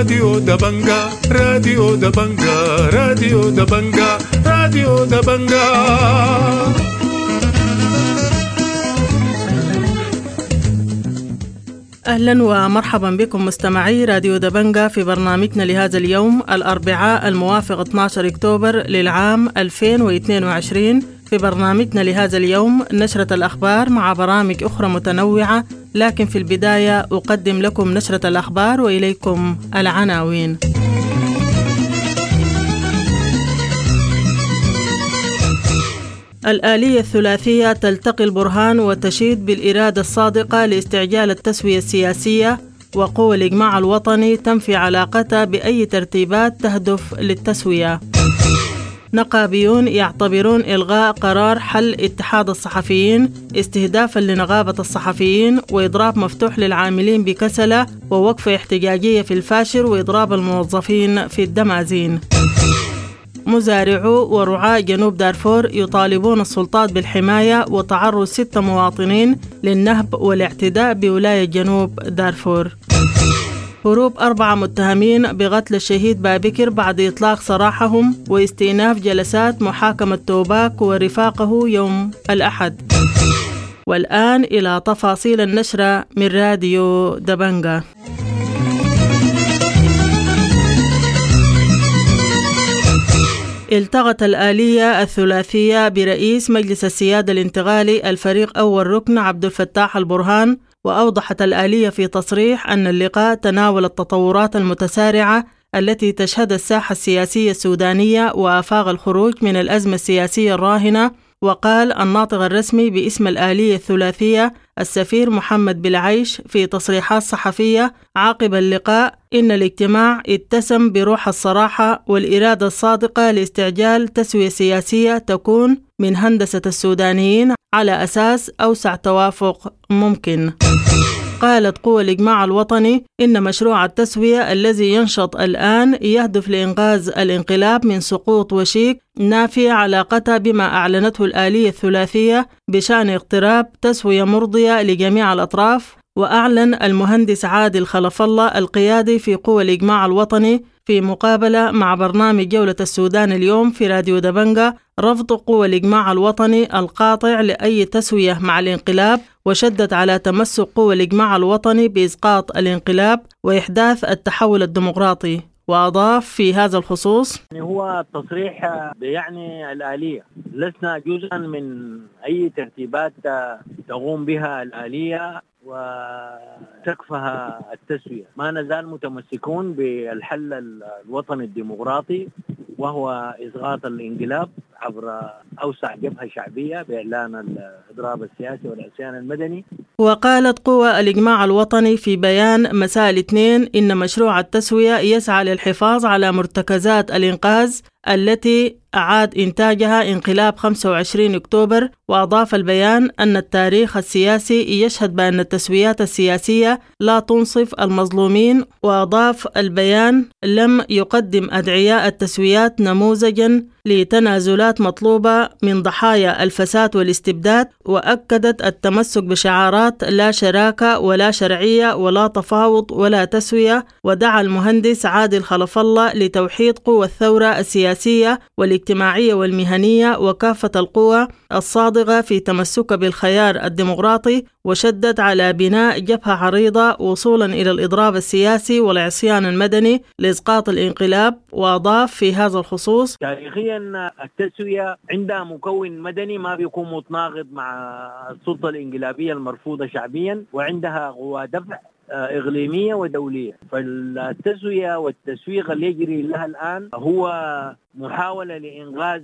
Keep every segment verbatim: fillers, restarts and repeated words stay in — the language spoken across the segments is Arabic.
راديو دبنجا راديو دبنجا راديو دبنجا راديو دبنجا. أهلا ومرحبا بكم مستمعي راديو دبنجا في برنامجنا لهذا اليوم الأربعاء الموافق اثني عشر أكتوبر للعام ألفين واثنين وعشرين. في برنامجنا لهذا اليوم نشرة الأخبار مع برامج أخرى متنوعة، لكن في البداية أقدم لكم نشرة الأخبار وإليكم العناوين. الآلية الثلاثية تلتقي البرهان وتشيد بالإرادة الصادقة لاستعجال التسوية السياسية، وقوى الإجماع الوطني تنفي علاقتها بأي ترتيبات تهدف للتسوية. نقابيون يعتبرون إلغاء قرار حل اتحاد الصحفيين استهدافا لنقابة الصحفيين وإضراب مفتوح للعاملين بكسلة ووقفة احتجاجية في الفاشر وإضراب الموظفين في الدمازين. مزارعو ورعاة جنوب دارفور يطالبون السلطات بالحماية وتعرض ست مواطنين للنهب والاعتداء بولاية جنوب دارفور. هروب أربعة متهمين بقتل الشهيد بابكر بعد إطلاق سراحهم واستئناف جلسات محاكمة توباك ورفاقه يوم الأحد. والآن إلى تفاصيل النشرة من راديو دبنجا. التغت الآلية الثلاثية برئيس مجلس السيادة الانتقالي الفريق أول ركن عبد الفتاح البرهان، وأوضحت الآلية في تصريح أن اللقاء تناول التطورات المتسارعة التي تشهد الساحة السياسية السودانية وآفاق الخروج من الأزمة السياسية الراهنة. وقال الناطق الرسمي باسم الآلية الثلاثية السفير محمد بالعيش في تصريحات صحفية عقب اللقاء إن الاجتماع اتسم بروح الصراحة والإرادة الصادقة لاستعجال تسوية سياسية تكون من هندسة السودانيين على أساس أوسع توافق ممكن. قالت قوى الإجماع الوطني إن مشروع التسوية الذي ينشط الآن يهدف لإنقاذ الانقلاب من سقوط وشيك، نافي علاقتها بما أعلنته الآلية الثلاثية بشأن اقتراب تسوية مرضية لجميع الأطراف. وأعلن المهندس عادل خلف الله القيادي في قوى الإجماع الوطني في مقابلة مع برنامج جولة السودان اليوم في راديو دبنجا رفض قوى الإجماع الوطني القاطع لأي تسوية مع الانقلاب، وشدد على تمسك قوى الإجماع الوطني بإسقاط الانقلاب وإحداث التحول الديمقراطي. وأضاف في هذا الخصوص: هو تصريح يعني الآلية لسنا جزءا من أي ترتيبات تقوم بها الآلية وتكفها التسوية. ما نزال متمسكون بالحل الوطني الديمقراطي وهو إسقاط الانقلاب عبر أوسع جبهة شعبية بإعلان الإضراب السياسي والعصيان المدني. وقالت قوى الإجماع الوطني في بيان مساء الاثنين إن مشروع التسوية يسعى للحفاظ على مرتكزات الإنقاذ التي أعاد إنتاجها انقلاب خمسة وعشرين أكتوبر. وأضاف البيان أن التاريخ السياسي يشهد بأن التسويات السياسية لا تنصف المظلومين. وأضاف البيان لم يقدم أدعياء التسويات نموذجا لتنازلات مطلوبة من ضحايا الفساد والاستبداد. وأكدت التمسك بشعارات لا شراكة ولا شرعية ولا تفاوض ولا تسوية. ودعا المهندس عادل خلف الله لتوحيد قوى الثورة السياسية والاجتماعية والمهنية وكافة القوى الصادقة في تمسك بالخيار الديمقراطي، وشدد على بناء جبهة عريضة وصولا إلى الإضراب السياسي والعصيان المدني لإسقاط الانقلاب. وأضاف في هذا الخصوص: تاريخيا التسوية عندها مكون مدني ما بيكون متناقض مع السلطة الانقلابية المرفوضة شعبيا، وعندها قوى دفع إقليمية ودولية. فالتسوية والتسويق اللي يجري لها الآن هو محاولة لإنقاذ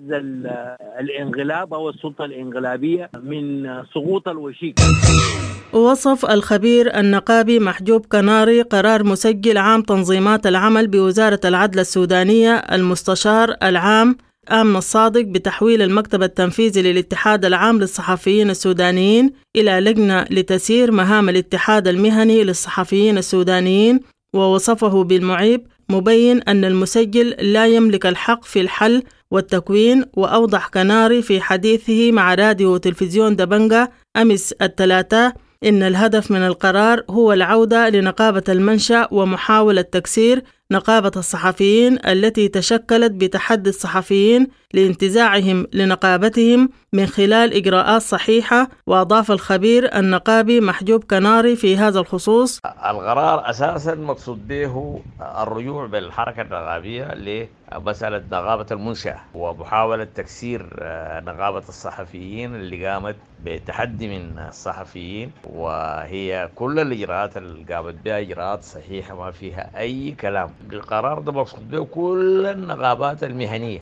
الانقلاب أو السلطة الانقلابية من سقوط الوشيك. وصف الخبير النقابي محجوب كناري قرار مسجل عام تنظيمات العمل بوزارة العدل السودانية المستشار العام آمن الصادق بتحويل المكتب التنفيذي للاتحاد العام للصحفيين السودانيين إلى لجنة لتسيير مهام الاتحاد المهني للصحفيين السودانيين. ووصفه بالمعيب، مبين أن المسجل لا يملك الحق في الحل والتكوين. وأوضح كناري في حديثه مع راديو وتلفزيون دبنجا أمس الثلاثاء إن الهدف من القرار هو العودة لنقابة المنشأ ومحاولة تكسير نقابة الصحفيين التي تشكلت بتحدي الصحفيين لانتزاعهم لنقابتهم من خلال إجراءات صحيحة. وأضاف الخبير النقابي محجوب كناري في هذا الخصوص: القرار أساسا مقصود به الرجوع بالحركة النقابية لمسألة نقابة المنشأة ومحاولة تكسير نقابة الصحفيين اللي قامت بتحدي من الصحفيين، وهي كل الإجراءات اللي قامت بها إجراءات صحيحة ما فيها أي كلام. القرار ده مقصود به كل النقابات المهنية.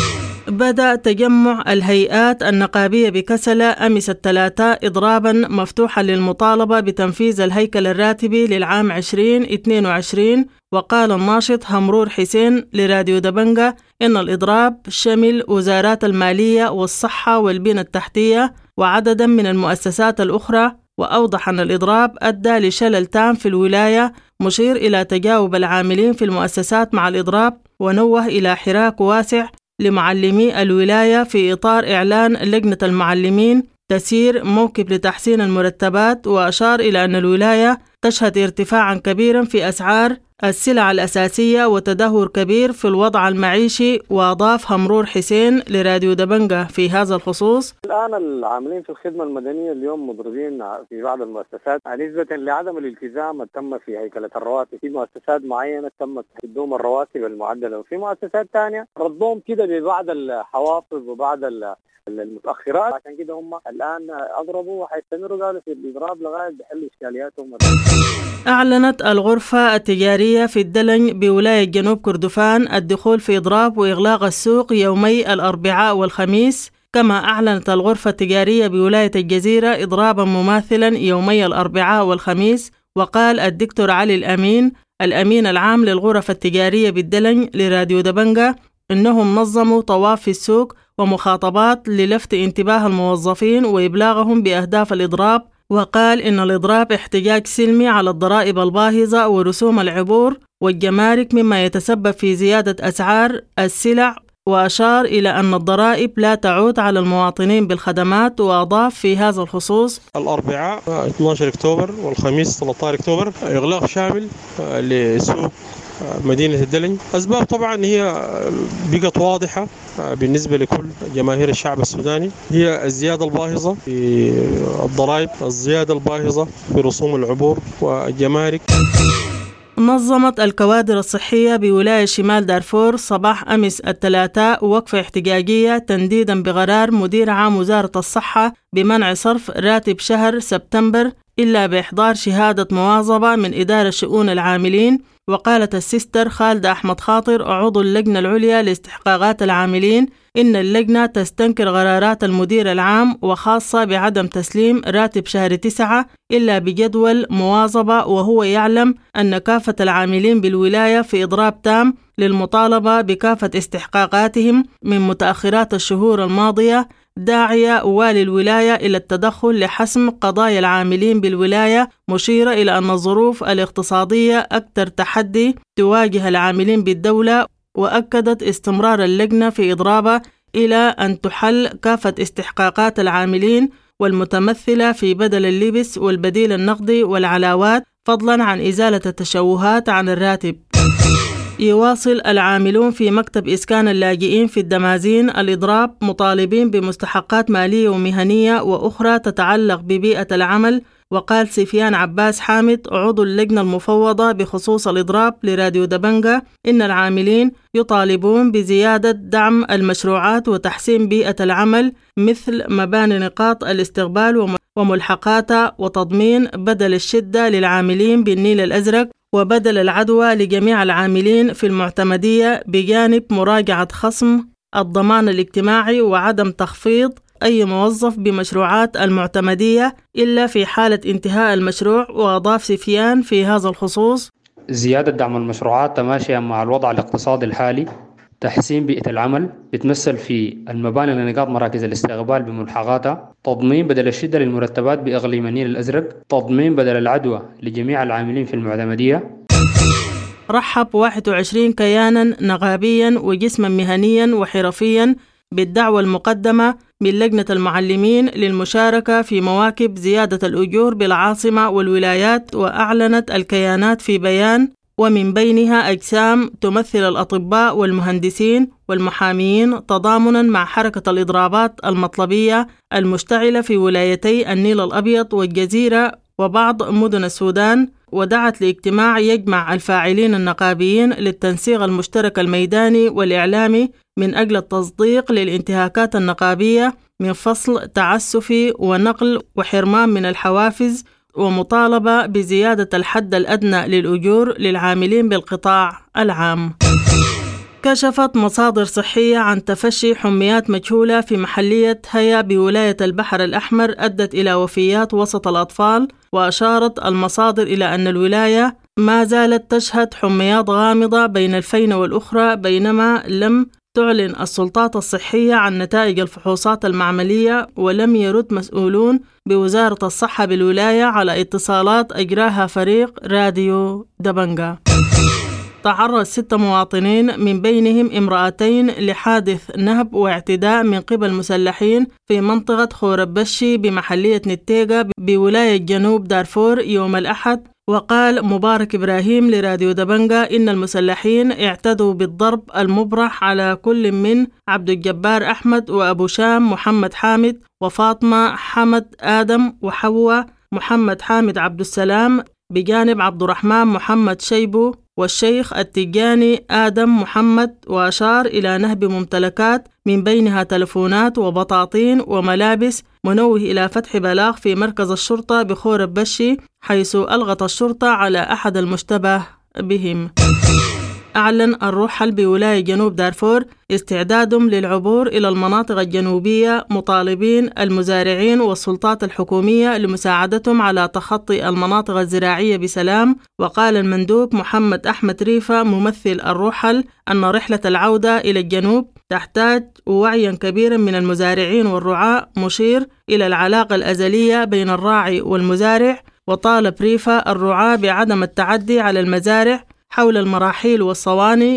بدأ تجمع الهيئات النقابية بكسلة أمس الثلاثاء إضرابا مفتوحا للمطالبة بتنفيذ الهيكل الراتبي للعام عشرين اثنين وعشرين. وقال الناشط همرور حسين لراديو دبنجة إن الإضراب شمل وزارات المالية والصحة والبنى التحتية وعددا من المؤسسات الأخرى. وأوضح أن الإضراب أدى لشلل تام في الولاية، مشير إلى تجاوب العاملين في المؤسسات مع الإضراب، ونوه إلى حراك واسع لمعلمي الولاية في إطار إعلان لجنة المعلمين تسيير موكب لتحسين المرتبات. وأشار إلى أن الولاية تشهد ارتفاعا كبيرا في أسعار السلع الأساسية وتدهور كبير في الوضع المعيشي. وأضاف همرور حسين لراديو دبنجة في هذا الخصوص: الآن العاملين في الخدمة المدنية اليوم مضربين في بعض المؤسسات نسبة لعدم الالتزام تم في هيكلة الرواتب. في مؤسسات معينة تمت تقديم الرواتب المعدلة، وفي مؤسسات ثانية ردوهم كده ببعض الحوافز وبعض المتأخرات. عشان كده هم الآن أضربوا وحيستمروا قالوا في الإضراب لغاية بحل إشكالياتهم. أعلنت الغرفة التجارية في الدلن بولاية جنوب كردفان الدخول في إضراب وإغلاق السوق يومي الأربعاء والخميس. كما أعلنت الغرفة التجارية بولاية الجزيرة إضرابا مماثلا يومي الأربعاء والخميس. وقال الدكتور علي الأمين الأمين العام للغرف التجارية بالدلن لراديو دبنجة إنهم نظموا طواف في السوق ومخاطبات للفت انتباه الموظفين وإبلاغهم بأهداف الإضراب. وقال إن الإضراب احتجاج سلمي على الضرائب الباهظة ورسوم العبور والجمارك مما يتسبب في زيادة أسعار السلع. وأشار إلى أن الضرائب لا تعود على المواطنين بالخدمات. وأضاف في هذا الخصوص: الأربعاء اثني عشر أكتوبر والخميس ثلاثة عشر أكتوبر إغلاق شامل لسوق مدينة الدلن. أسباب طبعا هي بقت واضحة بالنسبة لكل جماهير الشعب السوداني، هي الزيادة الباهظة في الضرائب، الزيادة الباهظة في رسوم العبور والجمارك. نظمت الكوادر الصحية بولاية شمال دارفور صباح أمس الثلاثاء وقفة احتجاجية تنديدا بقرار مدير عام وزارة الصحة بمنع صرف راتب شهر سبتمبر إلا بإحضار شهادة مواظبة من إدارة شؤون العاملين. وقالت السيستر خالدة أحمد خاطر عضو اللجنة العليا لاستحقاقات العاملين إن اللجنة تستنكر قرارات المدير العام وخاصة بعدم تسليم راتب شهر تسعة إلا بجدول مواظبة، وهو يعلم أن كافة العاملين بالولاية في إضراب تام للمطالبة بكافة استحقاقاتهم من متأخرات الشهور الماضية، داعية والي الولاية إلى التدخل لحسم قضايا العاملين بالولاية، مشيرة إلى أن الظروف الاقتصادية أكثر تحدي تواجه العاملين بالدولة. وأكدت استمرار اللجنة في إضرابها إلى أن تحل كافة استحقاقات العاملين والمتمثلة في بدل اللبس والبديل النقدي والعلاوات، فضلا عن إزالة التشوهات عن الراتب. يواصل العاملون في مكتب إسكان اللاجئين في الدمازين الإضراب مطالبين بمستحقات مالية ومهنية وأخرى تتعلق ببيئة العمل. وقال سفيان عباس حامد عضو اللجنة المفوضة بخصوص الإضراب لراديو دبنجة إن العاملين يطالبون بزيادة دعم المشروعات وتحسين بيئة العمل مثل مباني نقاط الاستقبال وملحقاتها، وتضمين بدل الشدة للعاملين بالنيل الأزرق وبدل العدوى لجميع العاملين في المعتمدية، بجانب مراجعة خصم الضمان الاجتماعي وعدم تخفيض أي موظف بمشروعات المعتمدية إلا في حالة انتهاء المشروع. وأضاف سفيان في هذا الخصوص: زيادة دعم المشروعات تماشيا مع الوضع الاقتصادي الحالي، تحسين بيئة العمل بتمثل في المباني لنقاط مراكز الاستقبال بملحقاتها، تضمين بدل الشدة للمرتبات بإقليم النيل الأزرق، تضمين بدل العدوى لجميع العاملين في المعتمدية. رحب واحد وعشرين كيانا نقابيا وجسما مهنيا وحرفيا بالدعوة المقدمة من لجنة المعلمين للمشاركة في مواكب زيادة الأجور بالعاصمة والولايات. وأعلنت الكيانات في بيان: ومن بينها أجسام تمثل الأطباء والمهندسين والمحاميين تضامناً مع حركة الإضرابات المطلبية المشتعلة في ولايتي النيل الأبيض والجزيرة وبعض مدن السودان، ودعت لاجتماع يجمع الفاعلين النقابيين للتنسيق المشترك الميداني والإعلامي من أجل التصديق للانتهاكات النقابية من فصل تعسفي ونقل وحرمان من الحوافز، ومطالبة بزيادة الحد الأدنى للأجور للعاملين بالقطاع العام. كشفت مصادر صحية عن تفشي حميات مجهولة في محلية هيا بولاية البحر الأحمر أدت إلى وفيات وسط الأطفال، وأشارت المصادر إلى أن الولاية ما زالت تشهد حميات غامضة بين الفينة والأخرى، بينما لم تعلن السلطات الصحية عن نتائج الفحوصات المعملية، ولم يرد مسؤولون بوزارة الصحة بالولاية على اتصالات أجراها فريق راديو دبنجا. تعرض ستة مواطنين من بينهم امرأتين لحادث نهب واعتداء من قبل مسلحين في منطقة خوربشي بمحلية نتيجة بولاية جنوب دارفور يوم الأحد. وقال مبارك إبراهيم لراديو دبنجا إن المسلحين اعتدوا بالضرب المبرح على كل من عبد الجبار أحمد وأبو شام محمد حامد وفاطمة حمد آدم وحواء محمد حامد عبد السلام، بجانب عبد الرحمن محمد شيبو والشيخ التجاني آدم محمد، وأشار إلى نهب ممتلكات من بينها تلفونات وبطاطين وملابس، منوه إلى فتح بلاغ في مركز الشرطة بخورب بشي حيث ألغت الشرطة على أحد المشتبه بهم. أعلن الرحل بولاية جنوب دارفور استعدادهم للعبور إلى المناطق الجنوبية، مطالبين المزارعين والسلطات الحكومية لمساعدتهم على تخطي المناطق الزراعية بسلام. وقال المندوب محمد أحمد ريفة ممثل الرحل أن رحلة العودة إلى الجنوب تحتاج وعيا كبيرا من المزارعين والرعاة، مشير إلى العلاقة الأزلية بين الراعي والمزارع. وطالب ريفة الرعاة بعدم التعدي على المزارع حول المراحيل والصواني.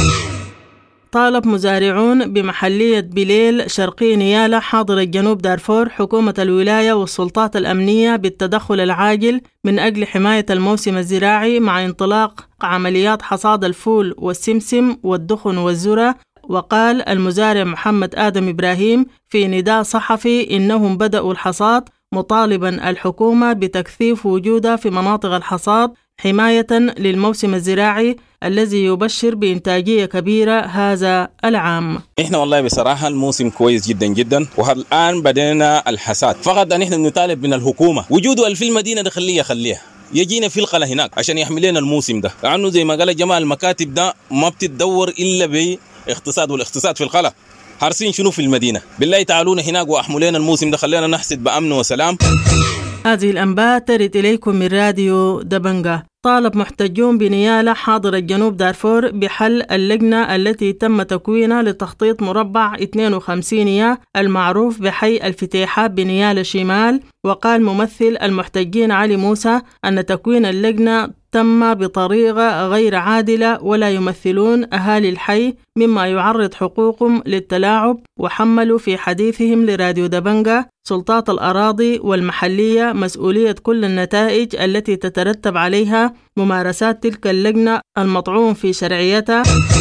طالب مزارعون بمحلية بليل شرقي نيالة حاضر الجنوب دارفور حكومة الولاية والسلطات الأمنية بالتدخل العاجل من أجل حماية الموسم الزراعي مع انطلاق عمليات حصاد الفول والسمسم والدخن والذرة. وقال المزارع محمد آدم إبراهيم في نداء صحفي إنهم بدأوا الحصاد، مطالبا الحكومة بتكثيف وجودها في مناطق الحصاد حماية للموسم الزراعي الذي يبشر بإنتاجية كبيرة هذا العام. إحنا والله بصراحة الموسم كويس جدا جدا، والآن بدينا الحصاد، فقط أن إحنا نطالب من الحكومة وجوده في المدينة ده خليه خليها يجينا في القلة هناك عشان يحملنا الموسم ده، لأنه زي ما قال جماعة المكاتب ده ما بتتدور إلا باقتصاد، والاقتصاد في القلة حارسين شنو في المدينة. بالله تعالونا هناك وأحملنا الموسم ده خلينا نحسد بأمن وسلام. هذه الأنباء ترد إليكم من راديو دبنجا. طالب محتجون بنيالة حاضر الجنوب دارفور بحل اللجنة التي تم تكوينها لتخطيط مربع اثنين وخمسين المعروف بحي الفتيحات بنيالة شمال. وقال ممثل المحتجين علي موسى أن تكوين اللجنة تم بطريقة غير عادلة ولا يمثلون أهالي الحي، مما يعرض حقوقهم للتلاعب. وحملوا في حديثهم لراديو دبنجا سلطات الأراضي والمحلية مسؤولية كل النتائج التي تترتب عليها ممارسات تلك اللجنة المطعون في شرعيتها.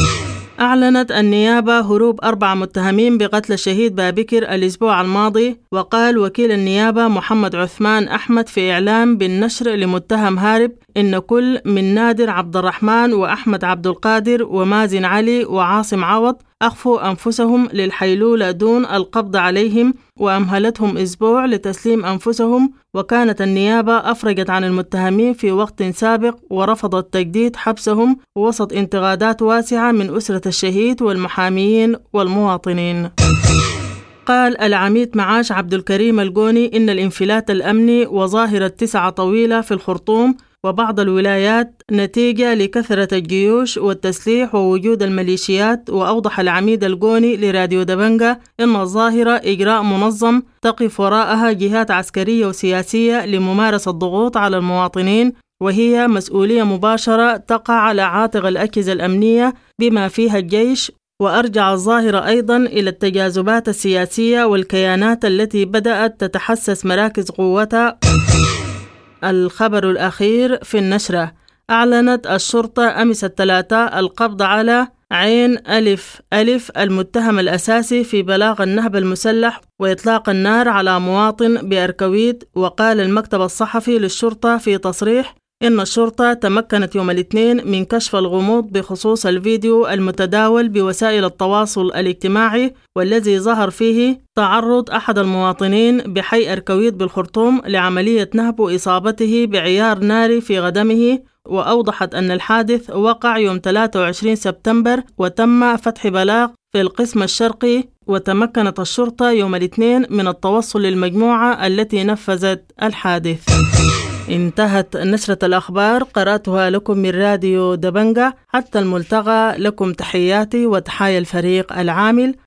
أعلنت النيابة هروب أربع متهمين بقتل الشهيد بابكر الأسبوع الماضي. وقال وكيل النيابة محمد عثمان أحمد في إعلام بالنشر لمتهم هارب إن كل من نادر عبد الرحمن وأحمد عبد القادر ومازن علي وعاصم عوض أخفوا أنفسهم للحيلولة دون القبض عليهم، وأمهلتهم أسبوع لتسليم أنفسهم. وكانت النيابة أفرجت عن المتهمين في وقت سابق ورفضت تجديد حبسهم وسط انتقادات واسعة من أسرة الشهيد والمحاميين والمواطنين. قال العميد معاش عبد الكريم القوني إن الانفلات الأمني وظاهرة تسعة طويلة في الخرطوم وبعض الولايات نتيجة لكثرة الجيوش والتسليح ووجود الميليشيات. وأوضح العميد القوني لراديو دبنجا إن الظاهرة إجراء منظم تقف وراءها جهات عسكرية وسياسية لممارسة الضغوط على المواطنين، وهي مسؤولية مباشرة تقع على عاتق الأجهزة الأمنية بما فيها الجيش. وأرجع الظاهرة أيضا إلى التجاذبات السياسية والكيانات التي بدأت تتحسس مراكز قوتها. الخبر الأخير في النشرة: أعلنت الشرطة أمس الثلاثاء القبض على عين ألف ألف المتهم الأساسي في بلاغ النهب المسلح وإطلاق النار على مواطن بأركويت. وقال المكتب الصحفي للشرطة في تصريح إن الشرطة تمكنت يوم الاثنين من كشف الغموض بخصوص الفيديو المتداول بوسائل التواصل الاجتماعي والذي ظهر فيه تعرض أحد المواطنين بحي أركويت بالخرطوم لعملية نهب وإصابته بعيار ناري في غدمه. وأوضحت أن الحادث وقع يوم ثلاثة وعشرين سبتمبر وتم فتح بلاغ في القسم الشرقي. وتمكنت الشرطة يوم الاثنين من التوصل للمجموعة التي نفذت الحادث. انتهت نشرة الأخبار، قرأتها لكم من راديو دبنجة. حتى الملتقى، لكم تحياتي وتحايا الفريق العامل.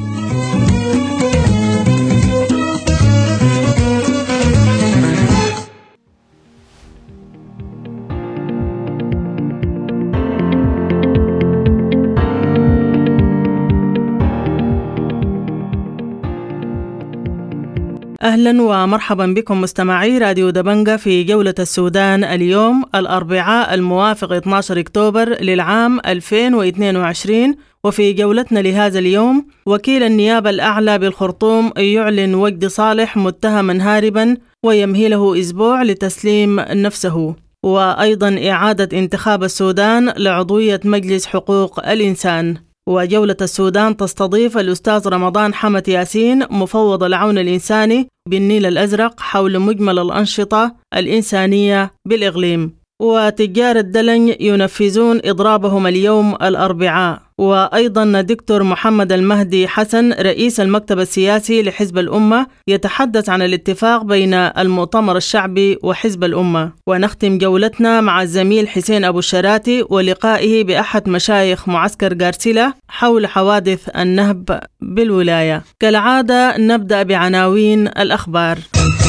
أهلا ومرحبا بكم مستمعي راديو دبنجة في جولة السودان اليوم الأربعاء الموافق اثني عشر أكتوبر للعام ألفين واثنين وعشرين. وفي جولتنا لهذا اليوم، وكيل النيابة الأعلى بالخرطوم يعلن وجد صالح متهما هاربا ويمهله أسبوع لتسليم نفسه. وأيضا إعادة انتخاب السودان لعضوية مجلس حقوق الإنسان. وجولة السودان تستضيف الأستاذ رمضان حمد ياسين مفوض العون الإنساني بالنيل الأزرق حول مجمل الأنشطة الإنسانية بالإقليم. وتجار الدلن ينفذون إضرابهم اليوم الأربعاء. وأيضا دكتور محمد المهدي حسن رئيس المكتب السياسي لحزب الأمة يتحدث عن الاتفاق بين المؤتمر الشعبي وحزب الأمة. ونختم جولتنا مع الزميل حسين أبو الشراتي ولقائه بأحد مشايخ معسكر غارسيلا حول حوادث النهب بالولاية. كالعادة نبدأ بعناوين الأخبار.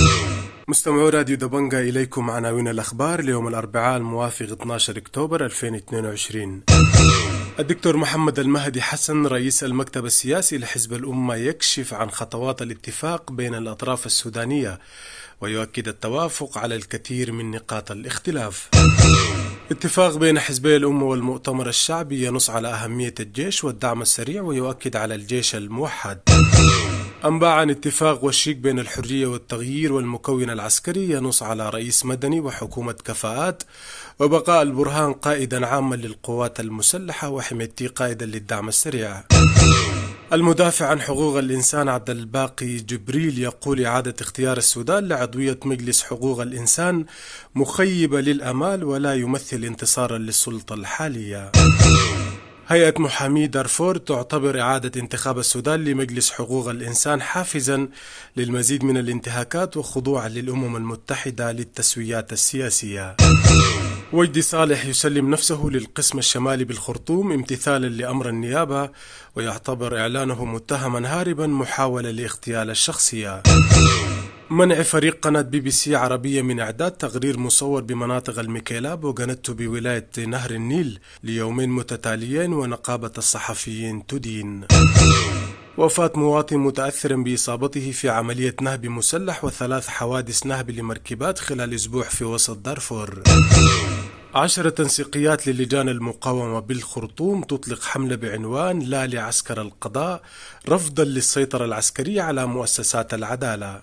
مستمعو راديو دبنجة، إليكم عناوين الأخبار ليوم الأربعاء الموافق اثني عشر أكتوبر ألفين واثنين وعشرين. الدكتور محمد المهدي حسن رئيس المكتب السياسي لحزب الأمة يكشف عن خطوات الاتفاق بين الأطراف السودانية ويؤكد التوافق على الكثير من نقاط الاختلاف. اتفاق بين حزبي الأمة والمؤتمر الشعبي ينص على أهمية الجيش والدعم السريع ويؤكد على الجيش الموحد. أنباء عن اتفاق والشيك بين الحرية والتغيير والمكون العسكري ينص على رئيس مدني وحكومة كفاءات وبقاء البرهان قائدا عاما للقوات المسلحة وحميتي قائدا للدعم السريع. المدافع عن حقوق الإنسان عبد الباقي جبريل يقول إعادة اختيار السودان لعضوية مجلس حقوق الإنسان مخيبة للأمال ولا يمثل انتصارا للسلطة الحالية. هيئة محامي دارفور تعتبر إعادة انتخاب السودان لمجلس حقوق الإنسان حافزا للمزيد من الانتهاكات وخضوعا للأمم المتحدة للتسويات السياسية. وجدي صالح يسلم نفسه للقسم الشمالي بالخرطوم امتثالا لأمر النيابة ويعتبر إعلانه متهما هاربا محاولة لاغتيال الشخصية. منع فريق قناة بي بي سي عربية من إعداد تقرير مصور بمناطق الميكيلاب وجنته بولاية نهر النيل ليومين متتاليين ونقابة الصحفيين تدين. وفاة مواطن متأثر بإصابته في عملية نهب مسلح وثلاث حوادث نهب لمركبات خلال أسبوع في وسط دارفور. عشر تنسيقيات للجان المقاومة بالخرطوم تطلق حملة بعنوان لا لعسكر القضاء رفضا للسيطرة العسكرية على مؤسسات العدالة.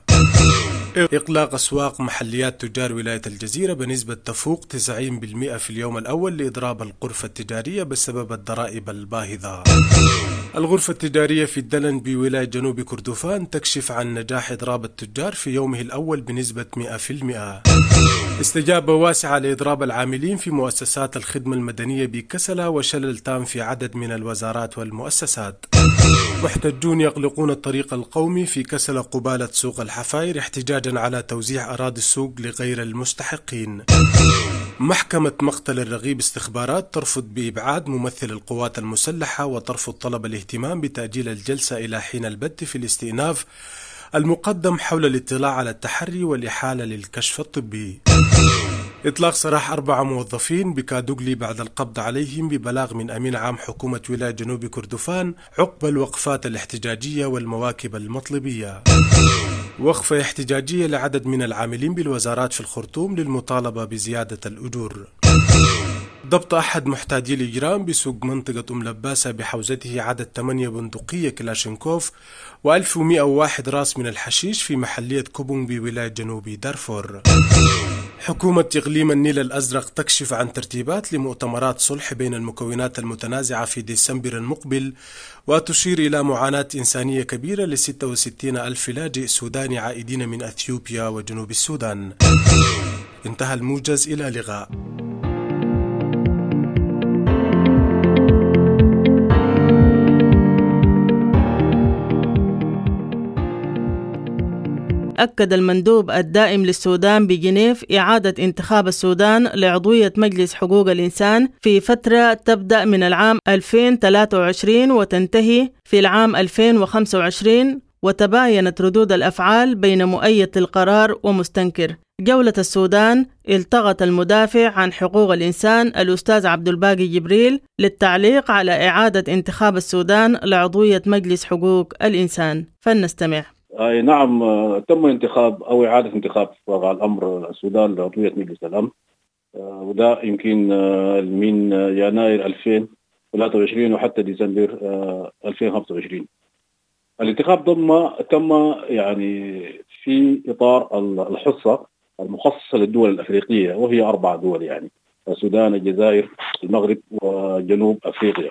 إغلاق أسواق محليات تجار ولاية الجزيرة بنسبة تفوق تسعين بالمئة في اليوم الأول لإضراب الغرفة التجارية بسبب الضرائب الباهظة. الغرفة التجارية في الدلن بولاية جنوب كردفان تكشف عن نجاح إضراب التجار في يومه الأول بنسبة مئة بالمئة. استجابة واسعة لإضراب العاملين في مؤسسات الخدمة المدنية بكسلة وشلل تام في عدد من الوزارات والمؤسسات. محتجون يغلقون الطريق القومي في كسلة قبالة سوق الحفاير احتجاجا على توزيع أراضي السوق لغير المستحقين. محكمة مقتل الرغيب استخبارات ترفض بإبعاد ممثل القوات المسلحة وترفض طلب الاهتمام بتأجيل الجلسة إلى حين البت في الاستئناف المقدم حول الاطلاع على التحري والإحالة للكشف الطبي. إطلاق سراح أربعة موظفين بكادوغلي بعد القبض عليهم ببلاغ من أمين عام حكومة ولاية جنوب كردفان عقب الوقفات الاحتجاجية والمواكب المطلبية. وقفة احتجاجية لعدد من العاملين بالوزارات في الخرطوم للمطالبة بزيادة الأجور. ضبط أحد محتاجي الإجرام بسوق منطقة أم لباسة بحوزته عدد ثمانية بندقية كلاشينكوف وألف ومئة وواحد راس من الحشيش في محلية كوبونغ بولاية جنوبي دارفور. حكومة إقليم النيل الأزرق تكشف عن ترتيبات لمؤتمرات صلح بين المكونات المتنازعة في ديسمبر المقبل، وتشير إلى معاناة إنسانية كبيرة ل ستة وستين ألف لاجئ سوداني عائدين من أثيوبيا وجنوب السودان. انتهى الموجز، إلى اللقاء. أكد المندوب الدائم للسودان بجنيف إعادة انتخاب السودان لعضوية مجلس حقوق الإنسان في فترة تبدأ من العام ألفين وثلاثة وعشرين وتنتهي في العام ألفين وخمسة وعشرين، وتباينت ردود الأفعال بين مؤيد للقرار ومستنكر. جولة السودان التقط المدافع عن حقوق الإنسان الأستاذ عبد الباقي جبريل للتعليق على إعادة انتخاب السودان لعضوية مجلس حقوق الإنسان، فلنستمع. أي نعم، تم انتخاب أو إعادة انتخاب وضع الأمر السودان لعضوية مجلس الأمن، وده يمكن من يناير ألفين وثلاثة وعشرين وحتى ديسمبر ألفين وخمسة وعشرين. الانتخاب ضم تم يعني في إطار الحصة المخصصة للدول الأفريقية، وهي أربع دول يعني السودان، الجزائر، المغرب، وجنوب أفريقيا.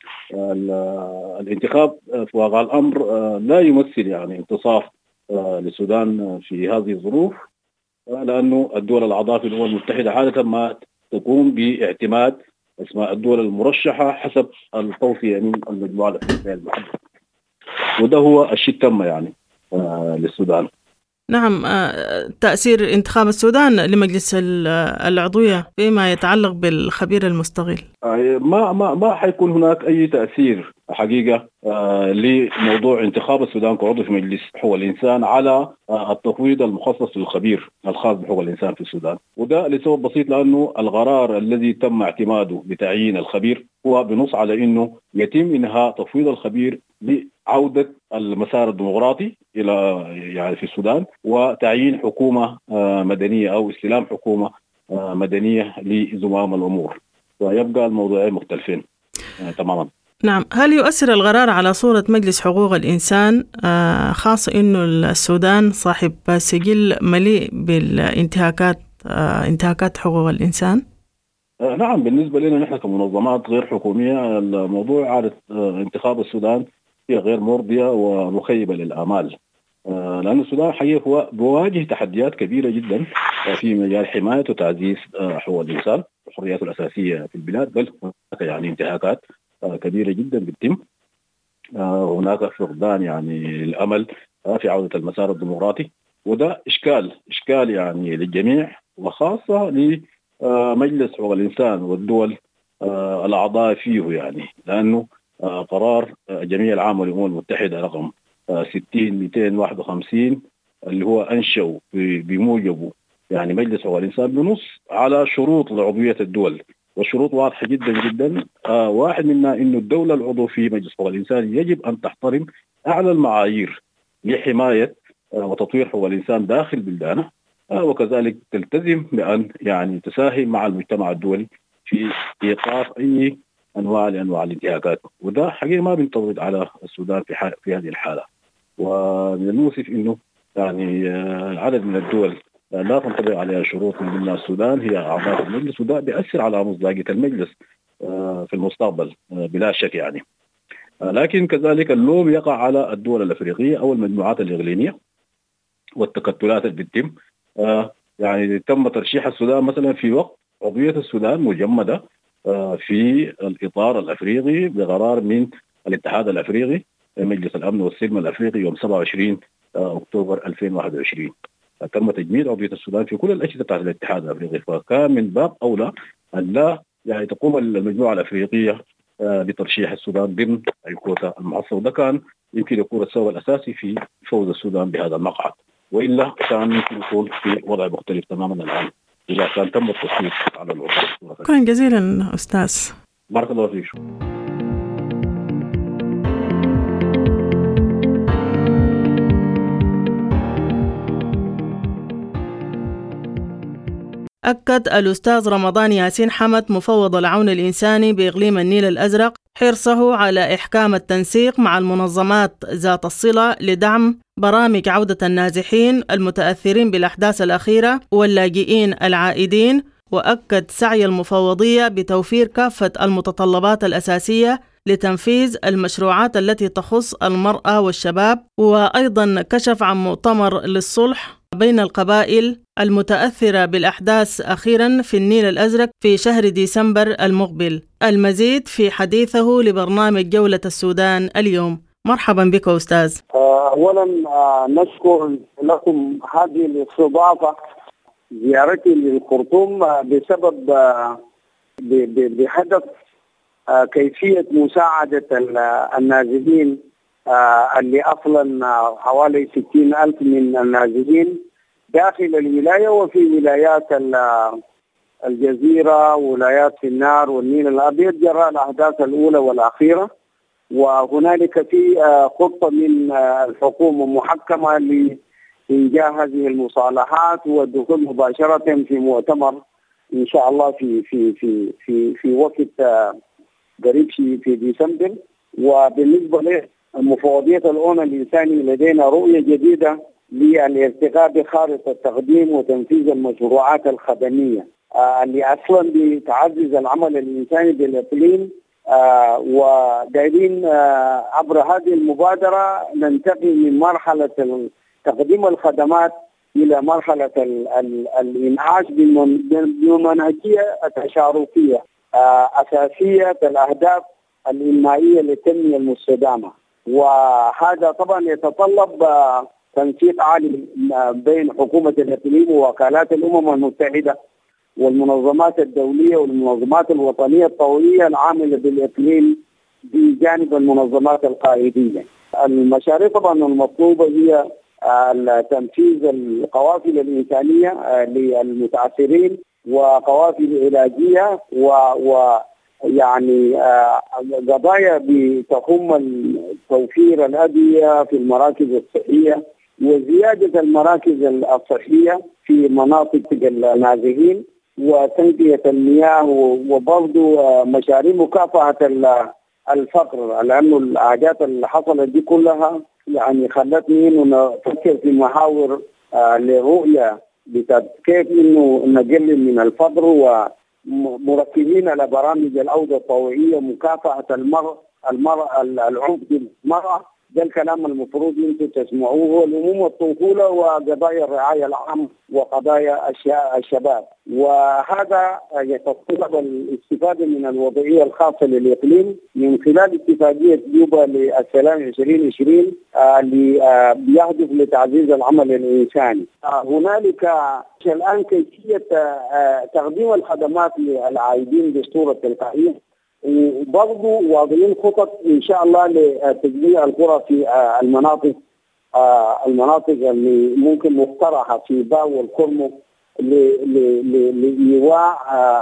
الانتخاب في واقع الأمر لا يمثل يعني انتصاف للسودان في هذه الظروف، لأنه الدول الأعضاء في الأمم المتحدة عادة ما تقوم باعتماد اسماء الدول المرشحة حسب التوصية من المجموعة الأفريقية المحددة، وده هو الشيء تم يعني للسودان. نعم، تأثير انتخاب السودان لمجلس العضوية فيما يتعلق بالخبير المستقل، ما ما ما حيكون هناك أي تأثير حقيقة لموضوع انتخاب السودان كعضو في مجلس حقوق الإنسان على التفويض المخصص للخبير الخاص بحقوق الإنسان في السودان، وده لسبب بسيط، لأنه القرار الذي تم اعتماده بتعيين الخبير هو بنص على أنه يتم إنهاء تفويض الخبير لعودة المسار الديمقراطي إلى يعني في السودان، وتعيين حكومة مدنية أو استلام حكومة مدنية لزمام الأمور، ويبقى الموضوعين مختلفين تماما. نعم، هل يؤثر القرار على صورة مجلس حقوق الإنسان، خاصة أنه السودان صاحب سجل مليء بالانتهاكات انتهاكات حقوق الإنسان؟ نعم، بالنسبة لنا نحن كمنظمات غير حكومية الموضوع إعادة انتخاب السودان هي غير مرضية ومخيبة للآمال، لأن السودان حقيقة هو بواجه تحديات كبيرة جدا في مجال حماية وتعزيز حقوق الإنسان والحريات الأساسية في البلاد، بل هناك يعني انتهاكات كبيرة جدا بتتم. هناك فقدان يعني الأمل في عودة المسار الديمقراطي، وده إشكال إشكال يعني للجميع، وخاصة لمجلس حقوق الإنسان والدول الأعضاء فيه يعني، لأنه قرار جمعية العامة للأمم المتحدة رقم ستين مئتين وواحد وخمسين اللي هو أنشأوا بموجبه يعني مجلس حقوق الإنسان بنص على شروط لعضوية الدول، والشروط واضحة جدا جدا. آه واحد منها إنه الدولة العضو في مجلس حقوق الإنسان يجب أن تحترم أعلى المعايير لحماية آه وتطوير حقوق الإنسان داخل بلدانها، آه وكذلك تلتزم بأن يعني تساهم مع المجتمع الدولي في إيقاف أي أنواع لأنواع الانتهاكات، وده حقيقة ما بينطبق على السودان في في هذه الحالة. ومن المؤسف إنه يعني آه عدد من الدول لا تنطبق عليها شروط من ضمن السودان هي أعضاء المجلس، وده بيأثر على مصداقية المجلس في المستقبل بلا شك يعني. لكن كذلك اللوم يقع على الدول الأفريقية أو المجموعات الإقليمية والتكتلات اللي بتتم. يعني تم ترشيح السودان مثلا في وقت عضوية السودان مجمدة في الإطار الأفريقي بقرار من الاتحاد الأفريقي مجلس الأمن والسلم الأفريقي يوم سبعة وعشرين أكتوبر ألفين وواحد وعشرين. تم تجميد عضوية السودان في كل الأجهزة بتاعت الاتحاد الأفريقي، فكان من باب أولى أن لا يعني تقوم المجموعة الأفريقية بترشيح السودان ضمن الكوتا المحصلة، وده كان يمكن يكون السبب الأساسي في فوز السودان بهذا المقعد، وإلا كان يمكن يكون في وضع مختلف تماما الآن إذا كان تم التصويت على الوضع. شكرا جزيلا أستاذ. بارك الله فيك. أكد الأستاذ رمضان ياسين حمد مفوض العون الإنساني بإقليم النيل الأزرق حرصه على إحكام التنسيق مع المنظمات ذات الصلة لدعم برامج عودة النازحين المتأثرين بالأحداث الأخيرة واللاجئين العائدين، وأكد سعي المفوضية بتوفير كافة المتطلبات الأساسية لتنفيذ المشروعات التي تخص المرأة والشباب. وأيضا كشف عن مؤتمر للصلح بين القبائل المتأثرة بالأحداث أخيرا في النيل الأزرق في شهر ديسمبر المقبل. المزيد في حديثه لبرنامج جولة السودان اليوم. مرحبا بك أستاذ. أولا نشكر لكم هذه الاستضافة زيارتي للخرطوم بسبب بحدث كيفية مساعدة النازحين اللي أصلا حوالي ستين ألف من النازحين داخل الولاية وفي ولايات الجزيرة ولايات النار والنيل الأبيض جراء الأحداث الأولى والأخيرة. وهنالك في خطة من الحكومة محكمة لإنجاح هذه المصالحات والدخول مباشرة في مؤتمر إن شاء الله في في في في في وقت قريب في في ديسمبر. وبالنسبة لمفوضية الأمم الإنساني لدينا رؤية جديدة للارتقاء بخارطة تقديم وتنفيذ المشروعات الخدمية آه اللي أصلا بتعزز العمل الإنساني بالإقليم. آه ودايرين آه عبر هذه المبادرة ننتقل من مرحلة تقديم الخدمات إلى مرحلة ال ال الإنعاش بمنهجية تشاركية آه أساسية الأهداف الإنمائية للتنمية المستدامة. وهذا طبعا يتطلب آه تنسيق عالي بين حكومة الإقليم ووكالات الأمم المتحدة والمنظمات الدولية والمنظمات الوطنية الطوعية العاملة بالإقليم بجانب المنظمات القائدية. المشاريع طبعا المطلوبة هي تنفيذ القوافل الإنسانية للمتعثرين وقوافل علاجية ويعني قضايا بتهم توفير الأدوية في المراكز الصحية وزيادة المراكز الصحية في مناطق النازحين وتنقية المياه وبرضه مشاريع مكافحة الفقر، لأنه الحاجات اللي حصلت دي كلها يعني خلتني إنه نفكر في محاور آه لرؤية كيف إنه نقلل من الفقر ومركزين على برامج العودة الطوعية مكافحة المرأة المرأة العنف بالمرأة. ده الكلام المفروض انتم تسمعوه، الامومه والطفوله وقضايا الرعايه العامه وقضايا الشباب. وهذا يتطلب الاستفاده من الوضعيه الخاصه للاقليم من خلال اتفاقيه جوبا للسلام عشرين عشرين اللي آه بيهدف لتعزيز العمل الانساني. آه هنالك الان كيفيه آه تقديم الخدمات للعائدين بصوره تلقائيه، وبرضه واضعين خطط ان شاء الله لتجميع القرى في المناطق المناطق اللي ممكن مقترحه في باو والكرمو لايواء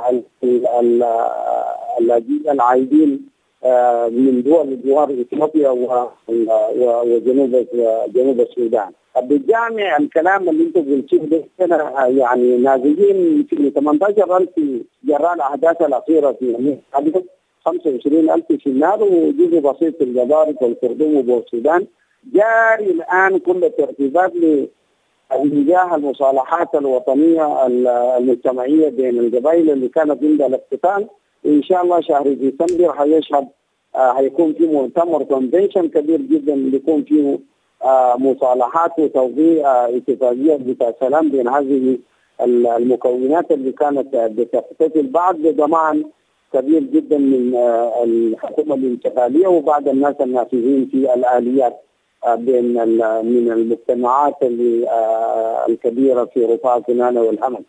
العائدين من دول جوار اثيوبيا وجنوب جنوب السودان. بجامع الكلام اللي انتم قلتوه ده يعني نازحين في ثمانية عشر ألف جراء الاحداث الاخيره في النيل، خمسة وعشرين ألف في النار وجزء بسيط في الجبارة والخرطوم والسودان. جاري الآن كل الترتيبات لإنجاح المصالحات الوطنية المجتمعية بين القبائل اللي كانت عند الاقتتال. إن شاء الله شهر ديسمبر هيشهد هيكون في مؤتمر كونفنشن كبير جدا يكون فيه مصالحات وتوقيع اتفاقية بتاع سلام بين هذه المكونات اللي كانت بتقتتل بعد بضمان كبير جدا من الحكومة الانتقالية وبعض الناس النافذين في الآليات بين من المجتمعات الكبيرة في رفاه كنانة والحمد.